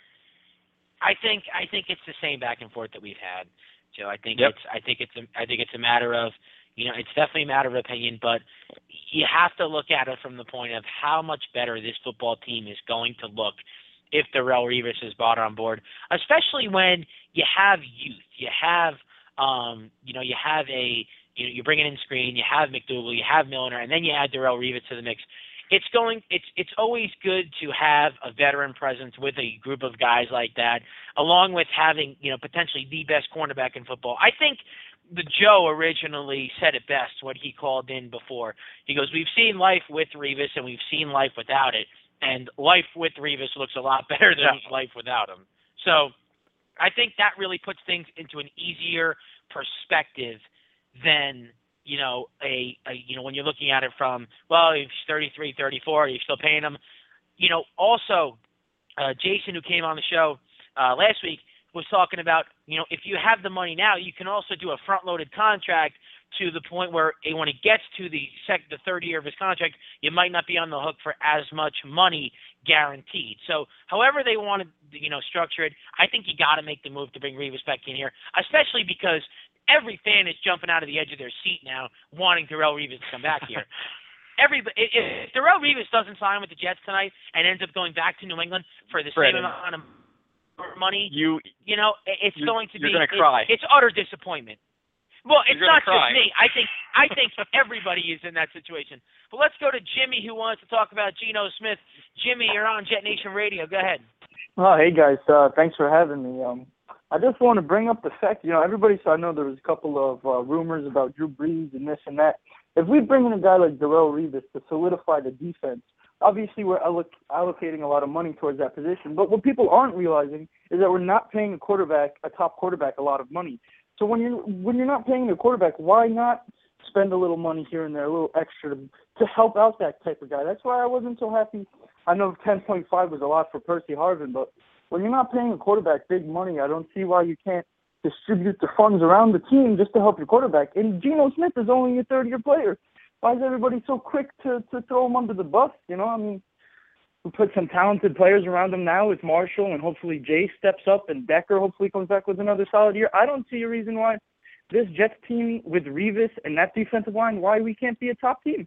I think I think it's the same back and forth that we've had, Joe. I think Yep. it's I think it's a, I think it's a matter of, you know, it's definitely a matter of opinion, but you have to look at it from the point of how much better this football team is going to look if Darrelle Revis is brought on board, especially when you have youth, you have um, you know, you have a you know, you're bringing in Screen, you have McDougal, you have Milner, and then you add Darrelle Revis to the mix. It's going. It's it's always good to have a veteran presence with a group of guys like that, along with having, you know, potentially the best cornerback in football. I think the Joe originally said it best what he called in before. He goes, "We've seen life with Revis and we've seen life without it, and life with Revis looks a lot better than Yeah. life without him." So I think that really puts things into an easier perspective than, you know, a, a, you know, when you're looking at it from, well, he's thirty-three, thirty-four, you're still paying him. You know, also, uh, Jason, who came on the show uh, last week, was talking about, you know, if you have the money now, you can also do a front-loaded contract to the point where it, when it gets to the second, the third year of his contract, you might not be on the hook for as much money guaranteed. So however they want to, you know, structure it, I think you got to make the move to bring Revis back in here, especially because every fan is jumping out of the edge of their seat now, wanting Darrelle Revis to come back here. Everybody, if Darrelle Revis doesn't sign with the Jets tonight and ends up going back to New England for the Brandon, same amount of money, You you know, it's you, going to you're be gonna cry. It, it's utter disappointment. Well, it's You're gonna not cry. just me. I think I think everybody is in that situation. But let's go to Jimmy, who wants to talk about Geno Smith. Jimmy, you're on Jet Nation Radio. Go ahead. Oh, hey guys, uh, thanks for having me. Um, I just want to bring up the fact, you know, everybody saw, I know there was a couple of uh, rumors about Drew Brees and this and that. If we bring in a guy like Darrelle Revis to solidify the defense, obviously we're alloc- allocating a lot of money towards that position. But what people aren't realizing is that we're not paying a quarterback, a top quarterback, a lot of money. So when you're when you're not paying a quarterback, why not spend a little money here and there, a little extra to, to help out that type of guy? That's why I wasn't so happy. I know ten point five was a lot for Percy Harvin, but when you're not paying a quarterback big money, I don't see why you can't distribute the funds around the team just to help your quarterback. And Geno Smith is only a third-year player. Why is everybody so quick to, to throw him under the bus? You know, I mean, we put some talented players around him now with Marshall, and hopefully Jay steps up, and Decker hopefully comes back with another solid year. I don't see a reason why this Jets team with Revis and that defensive line, why we can't be a top team.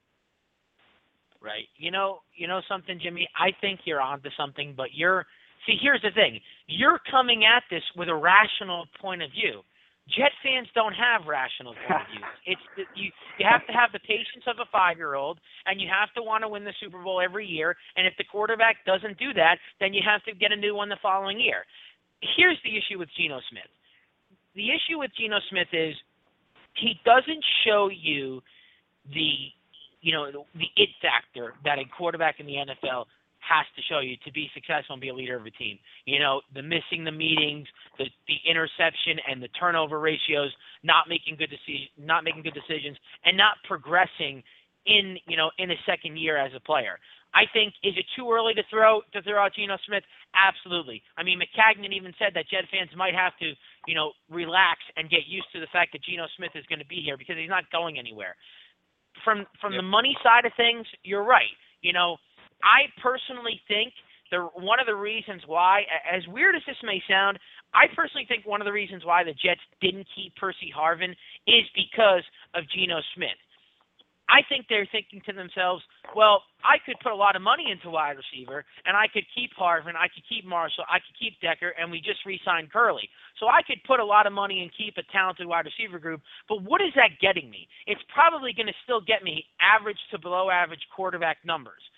Right. You know, you know something, Jimmy? I think you're onto something, but you're – see, here's the thing. You're coming at this with a rational point of view. Jet fans don't have rational point of views. It's you. You have to have the patience of a five-year-old, and you have to want to win the Super Bowl every year. And if the quarterback doesn't do that, then you have to get a new one the following year. Here's the issue with Geno Smith. The issue with Geno Smith is he doesn't show you the, you know, the, the it factor that a quarterback in the N F L has to show you to be successful and be a leader of a team. You know, the missing the meetings, the the interception and the turnover ratios, not making good decisions, not making good decisions, and not progressing in, you know, in a second year as a player. I think, is it too early to throw to throw out Geno Smith? Absolutely. I mean, McCagnon even said that Jet fans might have to, you know, relax and get used to the fact that Geno Smith is going to be here because he's not going anywhere. From from Yep. the money side of things, you're right. You know, I personally think the one of the reasons why, as weird as this may sound, I personally think one of the reasons why the Jets didn't keep Percy Harvin is because of Geno Smith. I think they're thinking to themselves, well, I could put a lot of money into wide receiver, and I could keep Harvin, I could keep Marshall, I could keep Decker, and we just re-signed Curley. So I could put a lot of money and keep a talented wide receiver group, but what is that getting me? It's probably going to still get me average to below average quarterback numbers.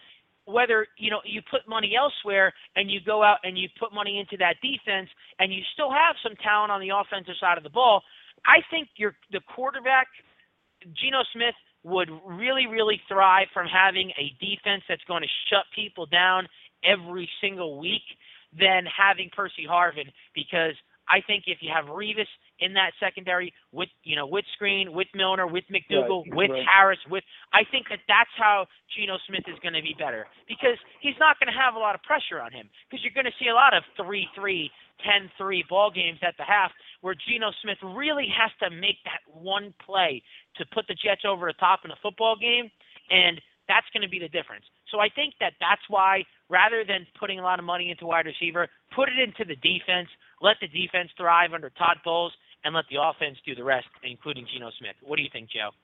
whether, you know, you put money elsewhere and you go out and you put money into that defense and you still have some talent on the offensive side of the ball, I think your the quarterback, Geno Smith, would really, really thrive from having a defense that's going to shut people down every single week than having Percy Harvin, because I think if you have Revis in that secondary with, you know, with Screen, with Milner, with McDougal, Right, with right. Harris, with I think that that's how Geno Smith is going to be better, because he's not going to have a lot of pressure on him, because you're going to see a lot of three three, ten three ball games at the half where Geno Smith really has to make that one play to put the Jets over the top in a football game, and that's going to be the difference. So I think that that's why, rather than putting a lot of money into wide receiver, put it into the defense, let the defense thrive under Todd Bowles, and let the offense do the rest, including Geno Smith. What do you think, Joe?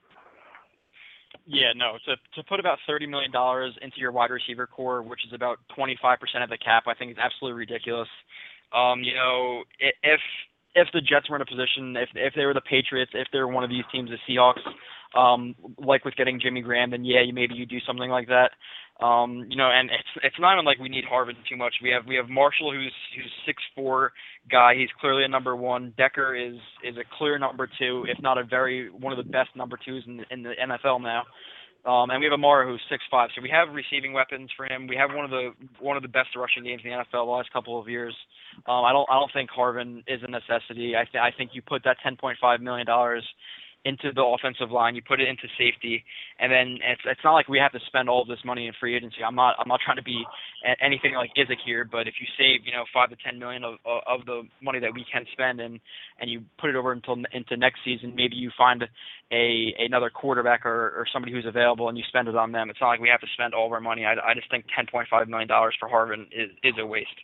Yeah, no. To to put about thirty million dollars into your wide receiver core, which is about twenty-five percent of the cap, I think is absolutely ridiculous. Um, you know, i- if if the Jets were in a position, if if they were the Patriots, if they were one of these teams, the Seahawks, um, like with getting Jimmy Graham, then yeah, you maybe you do something like that. Um, you know, and it's it's not even like we need Harvin too much. We have we have Marshall, who's who's six four guy. He's clearly a number one. Decker is is a clear number two, if not a very one of the best number twos in the, in the N F L now. Um, and we have Amara, who's six five. So we have receiving weapons for him. We have one of the one of the best rushing games in the N F L the last couple of years. Um, I don't I don't think Harvin is a necessity. I th- I think you put that ten point five million dollars into the offensive line, you put it into safety, and then it's it's not like we have to spend all of this money in free agency. I'm not I'm not trying to be a- anything like Isaac here, but if you save, you know, five to ten million of of the money that we can spend, and and you put it over until into next season, maybe you find a another quarterback or, or somebody who's available and you spend it on them. It's not like we have to spend all of our money. I, I just think ten point five million dollars for Harvin is is a waste.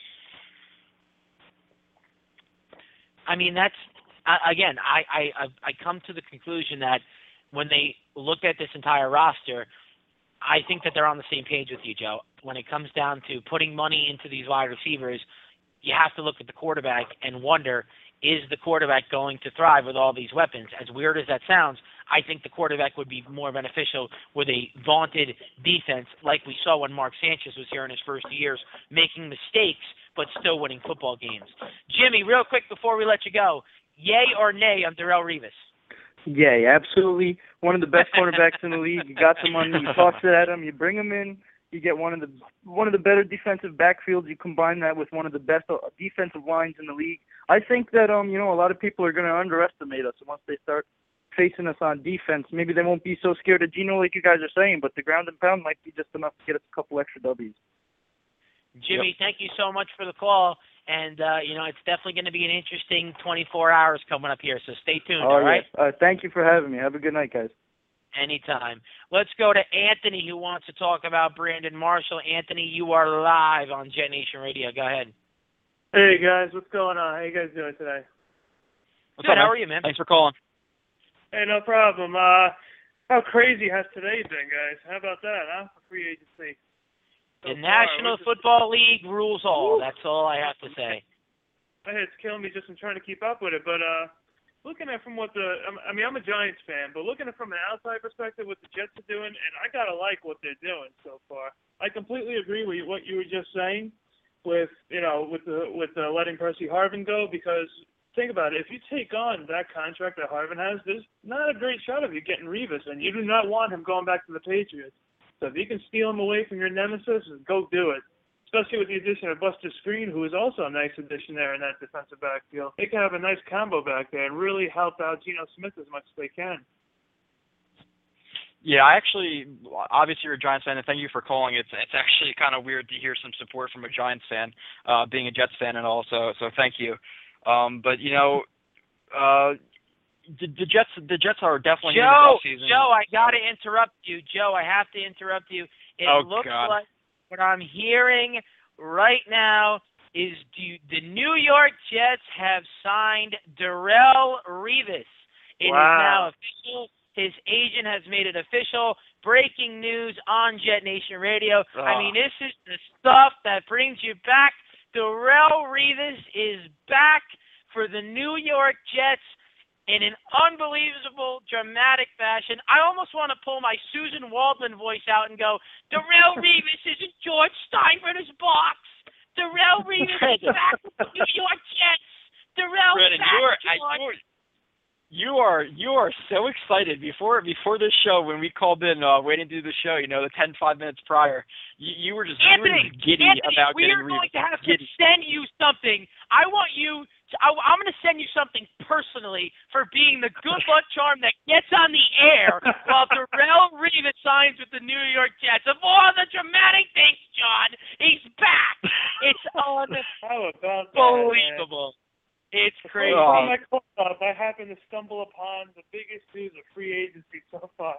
I mean, that's uh, again, I, I I come to the conclusion that when they look at this entire roster, I think that they're on the same page with you, Joe. When it comes down to putting money into these wide receivers, you have to look at the quarterback and wonder, is the quarterback going to thrive with all these weapons? As weird as that sounds, I think the quarterback would be more beneficial with a vaunted defense like we saw when Mark Sanchez was here in his first years, making mistakes but still winning football games. Jimmy, real quick before we let you go, yay or nay on Darrelle Revis? Yay, absolutely. One of the best cornerbacks in the league. You got the money, you toss it at him, you bring him in, you get one of the one of the better defensive backfields. You combine that with one of the best defensive lines in the league. I think that um you know a lot of people are going to underestimate us once they start facing us on defense. Maybe they won't be so scared of Geno like you guys are saying, but the ground and pound might be just enough to get us a couple extra W's. Jimmy, Yep. Thank you so much for the call. And, uh, you know, it's definitely going to be an interesting twenty-four hours coming up here, so stay tuned, Oh, all right? yes. Uh, thank you for having me. Have a good night, guys. Anytime. Let's go to Anthony, who wants to talk about Brandon Marshall. Anthony, you are live on Jet Nation Radio. Go ahead. Hey, guys. What's going on? How you guys doing today? What's Good. up, How man? are you, man? Thanks for calling. Hey, no problem. Uh, how crazy has today been, guys? How about that, huh? Free agency. The So far, National we're just- Football League rules all. Woo. That's all I have to say. My head's killing me just in trying to keep up with it. But uh, looking at from what the, I mean, I'm a Giants fan, but looking at from an outside perspective, what the Jets are doing, and I gotta like what they're doing so far. I completely agree with what you were just saying, with you know, with the with the letting Percy Harvin go, because think about it, if you take on that contract that Harvin has, there's not a great shot of you getting Revis, and you do not want him going back to the Patriots. So if you can steal him away from your nemesis, go do it. Especially with the addition of Buster Screen, who is also a nice addition there in that defensive backfield. They can have a nice combo back there and really help out Geno Smith as much as they can. Yeah, I actually, obviously you're a Giants fan, and thank you for calling. It's it's actually kind of weird to hear some support from a Giants fan, uh, being a Jets fan and all, so, so thank you. Um, but, you know, uh, the, the Jets the Jets are definitely in Joe, the offseason. Joe, I got to interrupt you. Joe, I have to interrupt you. It Oh, looks God. like what I'm hearing right now is do, the New York Jets have signed Darrelle Revis. It is now Wow. official. His agent has made it official. Breaking news on Jet Nation Radio. I Oh. mean, this is the stuff that brings you back. Darrelle Revis is back for the New York Jets. in an unbelievable, dramatic fashion. I almost want to pull my Susan Waldman voice out and go, Darrelle Revis is in George Steinbrenner's box. Darrelle Revis is back with the New York Jets. Darrelle Brennan, back. you are, I, you are you are you are so excited before before this show when we called in uh, waiting to do the show. You know, the ten five minutes prior, you, you were just, Anthony, you were just giddy Anthony, about we getting are going Revis. to have Giddy. to send you something. I want you. To, I, I'm going to send you something personally for being the good luck charm that gets on the air while Darrelle Revis signs with the New York Jets. Of all the dramatic things, John, he's back. It's How about that, man? unbelievable. It's crazy. Before I called up, I happened to stumble upon the biggest news of free agency so far.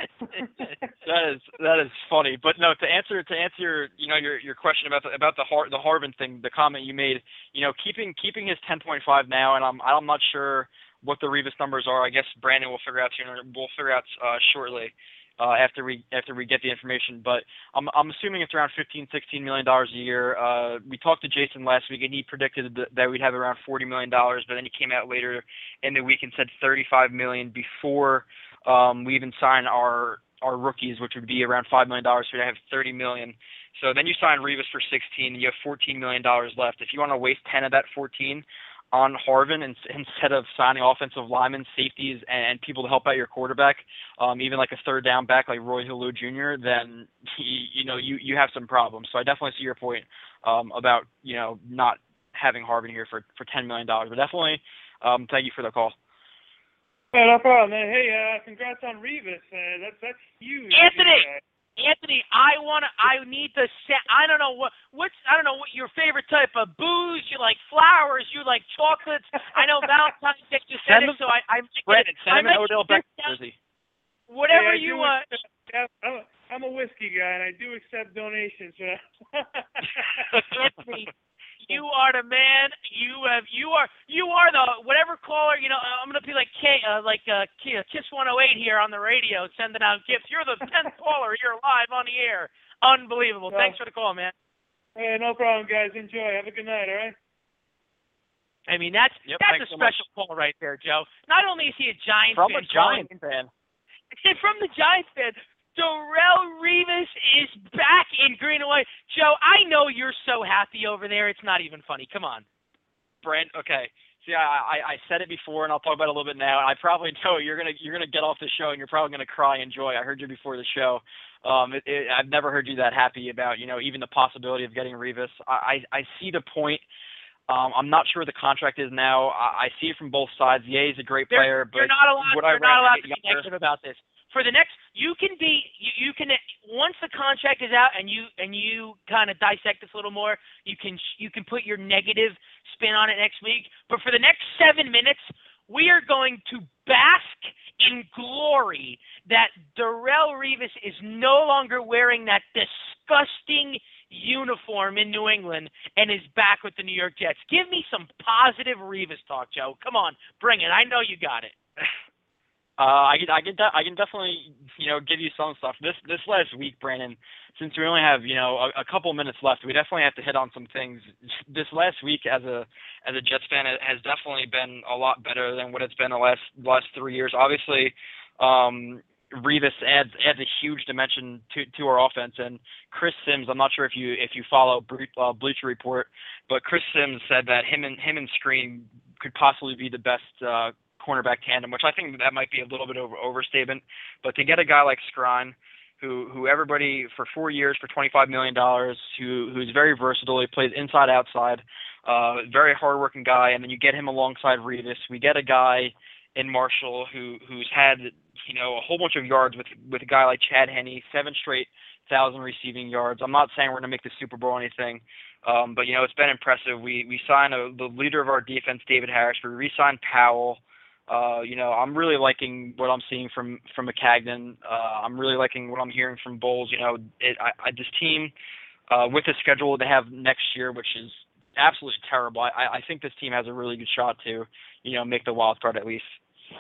that is that is funny, but no. To answer to answer, you know, your your question about the about the Har- the Harvin thing, the comment you made, you know, keeping keeping his ten point five now, and I'm I'm not sure what the Revis numbers are. I guess Brandon will figure out soon. We'll figure out uh, shortly uh, after we after we get the information. But I'm I'm assuming it's around fifteen, sixteen million dollars a year. Uh, we talked to Jason last week, and he predicted that, that we'd have around forty million dollars. But then he came out later in the week and said thirty-five million dollars before. Um, we even sign our our rookies, which would be around five million dollars, so we'd have thirty million dollars. So then you sign Revis for sixteen, and you have fourteen million dollars left. If you want to waste ten of that fourteen on Harvin and, instead of signing offensive linemen, safeties, and people to help out your quarterback, um, even like a third down back like Roy Helu Junior, then he, you know you you have some problems. So I definitely see your point um, about you know not having Harvin here for for ten million dollars. But definitely, um, thank you for the call. Yeah, no problem, man. Hey, uh, congrats on Revis. Uh, that's that's huge. Anthony, Uh, Anthony, I wanna, I need to set. I don't know what, what's, I don't know what your favorite type of booze. You like flowers. You like chocolates. I know Valentine's Day just said it, so I, I Brandon, I send him an Odell Beckham jersey. Whatever hey, I you do want. accept- yeah, I'm, a, I'm a whiskey guy, and I do accept donations. Uh, Anthony, you are the man. You have, you are, you are the whatever caller. You know, I'm gonna be like K, uh, like uh, Kiss one oh eight here on the radio, sending out gifts. You're the tenth caller. You're live on the air. Unbelievable. Well, Thanks for the call, man. hey, no problem, guys. Enjoy. Have a good night. All right. I mean, that's Yep, that's a thanks so special call right there, Joe. Not only is he a Giants From fan, a Giants calling- fan. from the Giants fan, Darrelle Revis is back in green and white. Joe, I know you're so happy over there. It's not even funny. Come on. Brent, okay. See, I, I I said it before, and I'll talk about it a little bit now. I probably know you're gonna you're gonna get off the show, and you're probably gonna cry in joy. I heard you before the show. Um, it, it, I've never heard you that happy about you know even the possibility of getting Revis. I I, I see the point. Um, I'm not sure what the contract is now. I, I see it from both sides. Yeah, he's a great There- player, but you're not allowed. would You're I not rather allowed get to be younger? negative about this. For the next, you can be. You, you can once the contract is out and you and you kind of dissect this a little more. You can you can put your negative spin on it next week. But for the next seven minutes, we are going to bask in glory that Darrelle Revis is no longer wearing that disgusting uniform in New England and is back with the New York Jets. Give me some positive Revis talk, Joe. Come on, bring it. I know you got it. Uh, I can, I can, de- I can definitely, you know, give you some stuff. This, this last week, Brandon, since we only have, you know, a, a couple minutes left, we definitely have to hit on some things. This last week, as a, as a Jets fan, it has definitely been a lot better than what it's been the last, last three years. Obviously, um, Revis adds, adds a huge dimension to, to our offense. And Chris Sims, I'm not sure if you, if you follow Ble- uh, Bleacher Report, but Chris Sims said that him and him and Screen could possibly be the best, uh, cornerback tandem, which I think that might be a little bit over overstatement. But to get a guy like Skrine, who who everybody for four years for twenty-five million dollars, who who's very versatile, he plays inside outside, uh, very hardworking guy, and then you get him alongside Revis. We get a guy in Marshall who who's had you know a whole bunch of yards with with a guy like Chad Henne, seven straight thousand receiving yards. I'm not saying we're gonna make the Super Bowl or anything. Um, but you know it's been impressive. We we signed a, the leader of our defense, David Harris. We re-signed Powell. Uh, you know, I'm really liking what I'm seeing from from McCagnon. Uh, I'm really liking what I'm hearing from Bowles. You know, it, I, I, this team, uh, with the schedule they have next year, which is absolutely terrible, I, I think this team has a really good shot to, you know, make the wild card at least.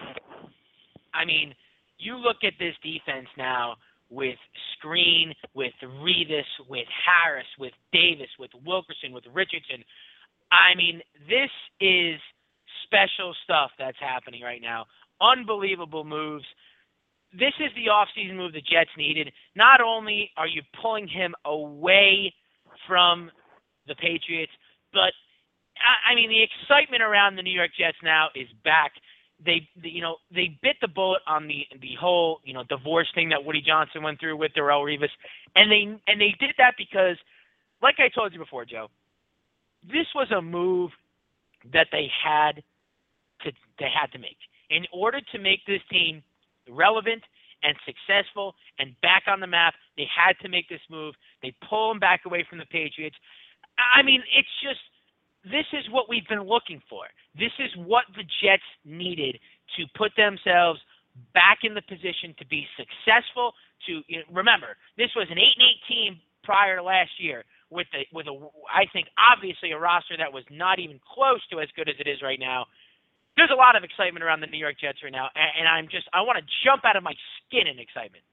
I mean, you look at this defense now with Screen, with Revis, with Harris, with Davis, with Wilkerson, with Richardson. I mean, this is special stuff that's happening right now. Unbelievable moves. This is the offseason move the Jets needed. Not only are you pulling him away from the Patriots, but, I mean, the excitement around the New York Jets now is back. They, you know, they bit the bullet on the the whole, you know, divorce thing that Woody Johnson went through with Darrelle Revis, and they and they did that because, like I told you before, Joe, this was a move that they had to they had to make in order to make this team relevant and successful and back on the map. They had to make this move. They pull them back away from the Patriots. I mean, it's just. This is what we've been looking for. This is what the Jets needed to put themselves back in the position to be successful. To you know, remember, this was an eight and eight team prior to last year with a with a I think obviously a roster that was not even close to as good as it is right now. There's a lot of excitement around the New York Jets right now, and, and I'm just I want to jump out of my skin in excitement.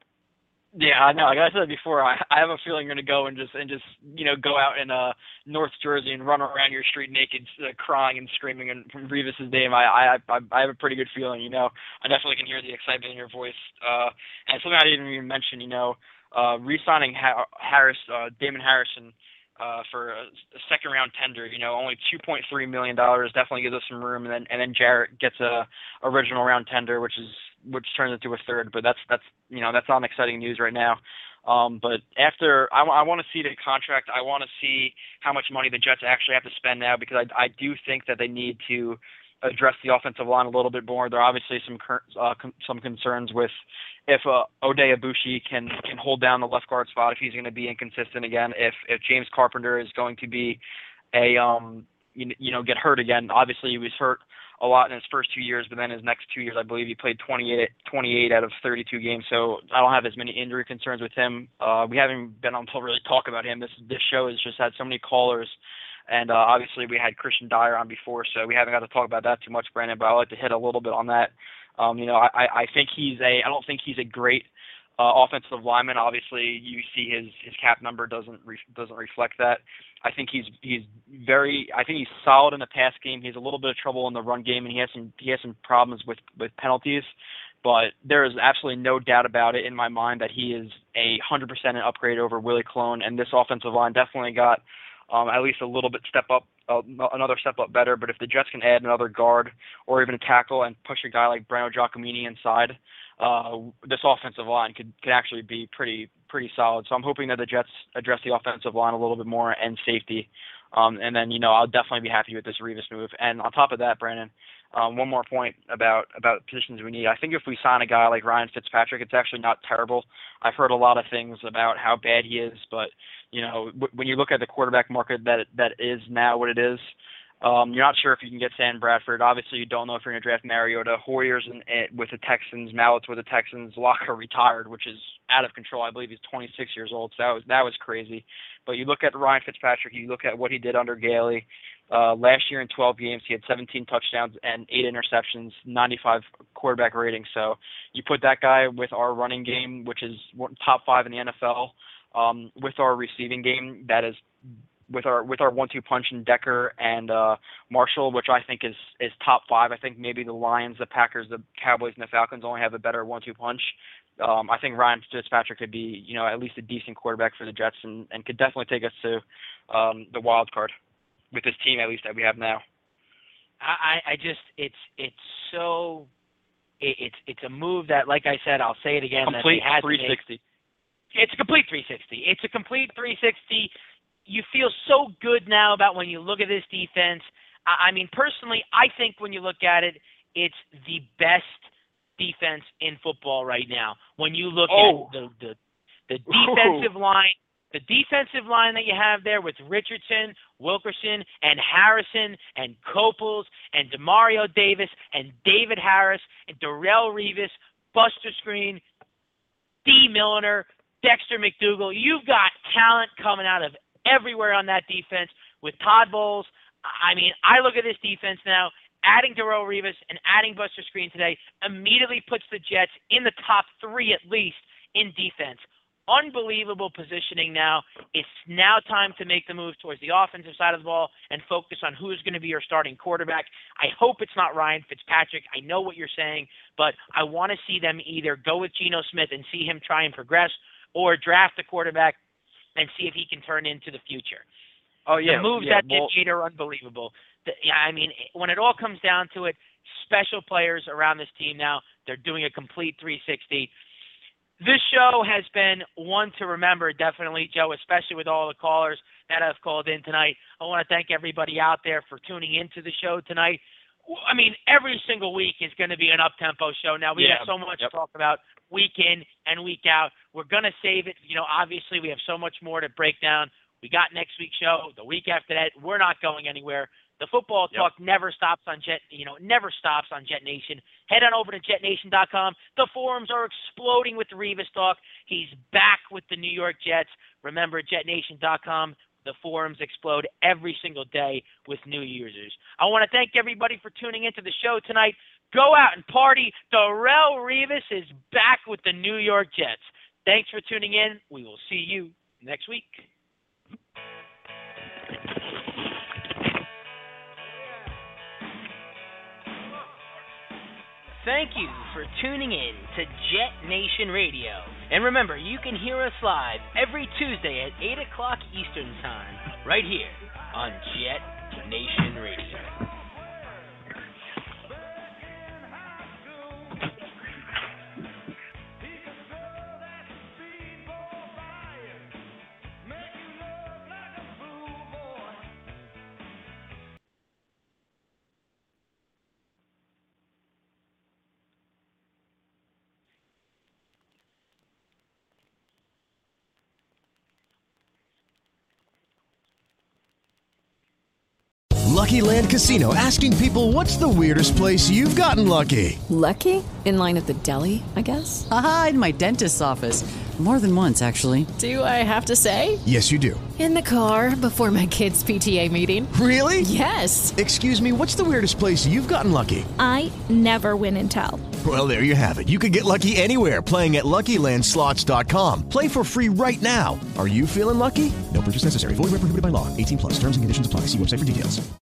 Yeah, I know. Like I said before, I, I have a feeling you're gonna go and just and just you know go out in uh North Jersey and run around your street naked, uh, crying and screaming and from Revis's name. I, I I I have a pretty good feeling. You know, I definitely can hear the excitement in your voice. Uh, and something I didn't even mention. You know, uh, re-signing ha- Harris, uh, Damon Harrison. Uh, for a, a second round tender, you know, only two point three million dollars definitely gives us some room, and then and then Jarrett gets a original round tender, which is which turns into a third. But that's that's you know that's not exciting news right now. Um, but after I, I want to see the contract, I want to see how much money the Jets actually have to spend now, because I I do think that they need to address the offensive line a little bit more. There are obviously some uh, con- some concerns with if uh, Ode Abushi can can hold down the left guard spot, if he's going to be inconsistent again, if if James Carpenter is going to be a um you, you know get hurt again. Obviously he was hurt a lot in his first two years, but then his next two years I believe he played twenty-eight, twenty-eight out of thirty-two games. So I don't have as many injury concerns with him. Uh, we haven't been on to really talk about him. This this show has just had so many callers. And uh, obviously we had Christian Dyer on before, so we haven't got to talk about that too much, Brandon. But I like to hit a little bit on that. Um, you know, I, I think he's a. I don't think he's a great uh, offensive lineman. Obviously, you see his, his cap number doesn't re, doesn't reflect that. I think he's he's very. I think he's solid in the pass game. He's a little bit of trouble in the run game, and he has some he has some problems with, with penalties. But there is absolutely no doubt about it in my mind that he is a hundred percent an upgrade over Willie Clone, and this offensive line definitely got. Um, at least a little bit step up, uh, another step up better. But if the Jets can add another guard or even a tackle and push a guy like Breno Giacomini inside, uh, this offensive line could, could actually be pretty pretty solid. So I'm hoping that the Jets address the offensive line a little bit more and safety. Um, and then, you know, I'll definitely be happy with this Revis move. And on top of that, Brandon, um, one more point about, about positions we need. I think if we sign a guy like Ryan Fitzpatrick, it's actually not terrible. I've heard a lot of things about how bad he is, but, you know, w- when you look at the quarterback market that that is now what it is, um, you're not sure if you can get Sam Bradford. Obviously, you don't know if you're going to draft Mariota. Hoyer's in, in, with the Texans, Mallett's with the Texans. Locker retired, which is out of control. I believe he's twenty-six years old, so that was that was crazy. But you look at Ryan Fitzpatrick, you look at what he did under Gailey. Uh, last year in twelve games, he had seventeen touchdowns and eight interceptions, ninety-five quarterback rating. So you put that guy with our running game, which is top five in the N F L, um, with our receiving game, that is with our with our one two punch in Decker and uh, Marshall, which I think is is top five. I think maybe the Lions, the Packers, the Cowboys, and the Falcons only have a better one two punch. Um, I think Ryan Fitzpatrick could be, you know, at least a decent quarterback for the Jets, and, and could definitely take us to um, the wild card with this team, at least that we have now. I, I just it's it's so it, it's it's a move that, like I said, I'll say it again. Complete that three sixty. It's a complete three sixty. It's a complete three sixty. You feel so good now about when you look at this defense. I, I mean, personally, I think when you look at it, it's the best defense in football right now. When you look oh. at the the, the defensive Ooh. line. The defensive line that you have there with Richardson, Wilkerson, and Harrison, and Coples, and Demario Davis, and David Harris, and Darrelle Revis, Buster Screen, D. Milliner, Dexter McDougal. You've got talent coming out of everywhere on that defense with Todd Bowles. I mean, I look at this defense now, adding Darrelle Revis and adding Buster Screen today immediately puts the Jets in the top three at least in defense. unbelievable positioning now. It's now time to make the move towards the offensive side of the ball and focus on who's going to be your starting quarterback. I hope it's not Ryan Fitzpatrick. I know what you're saying, but I want to see them either go with Geno Smith and see him try and progress, or draft a quarterback and see if he can turn into the future. Oh, yeah. The moves yeah, that they well, made are unbelievable. The, yeah, I mean, when it all comes down to it, special players around this team now, they're doing a complete three sixty. This show has been one to remember, definitely, Joe, especially with all the callers that have called in tonight. I want to thank everybody out there for tuning into the show tonight. I mean, every single week is going to be an up-tempo show. Now, we Yeah. have so much Yep. to talk about week in and week out. We're going to save it. You know, obviously, we have so much more to break down. We got next week's show, the week after that. We're not going anywhere. The football Yep. talk never stops on Jet, you know, never stops on Jet Nation. Head on over to jet nation dot com. The forums are exploding with the Revis talk. He's back with the New York Jets. Remember, jet nation dot com. The forums explode every single day with new users. I want to thank everybody for tuning into the show tonight. Go out and party. Darrelle Revis is back with the New York Jets. Thanks for tuning in. We will see you next week. Thank you for tuning in to Jet Nation Radio. And remember, you can hear us live every Tuesday at eight o'clock Eastern Time, right here on Jet Nation Radio. Lucky Land Casino, asking people, what's the weirdest place you've gotten lucky? Lucky? In line at the deli, I guess? Aha, in my dentist's office. More than once, actually. Do I have to say? Yes, you do. In the car before my kids' P T A meeting. Really? Yes. Excuse me, what's the weirdest place you've gotten lucky? I never win and tell. Well, there you have it. You can get lucky anywhere, playing at Lucky Land Slots dot com. Play for free right now. Are you feeling lucky? No purchase necessary. Void where prohibited by law. eighteen plus. Terms and conditions apply. See website for details.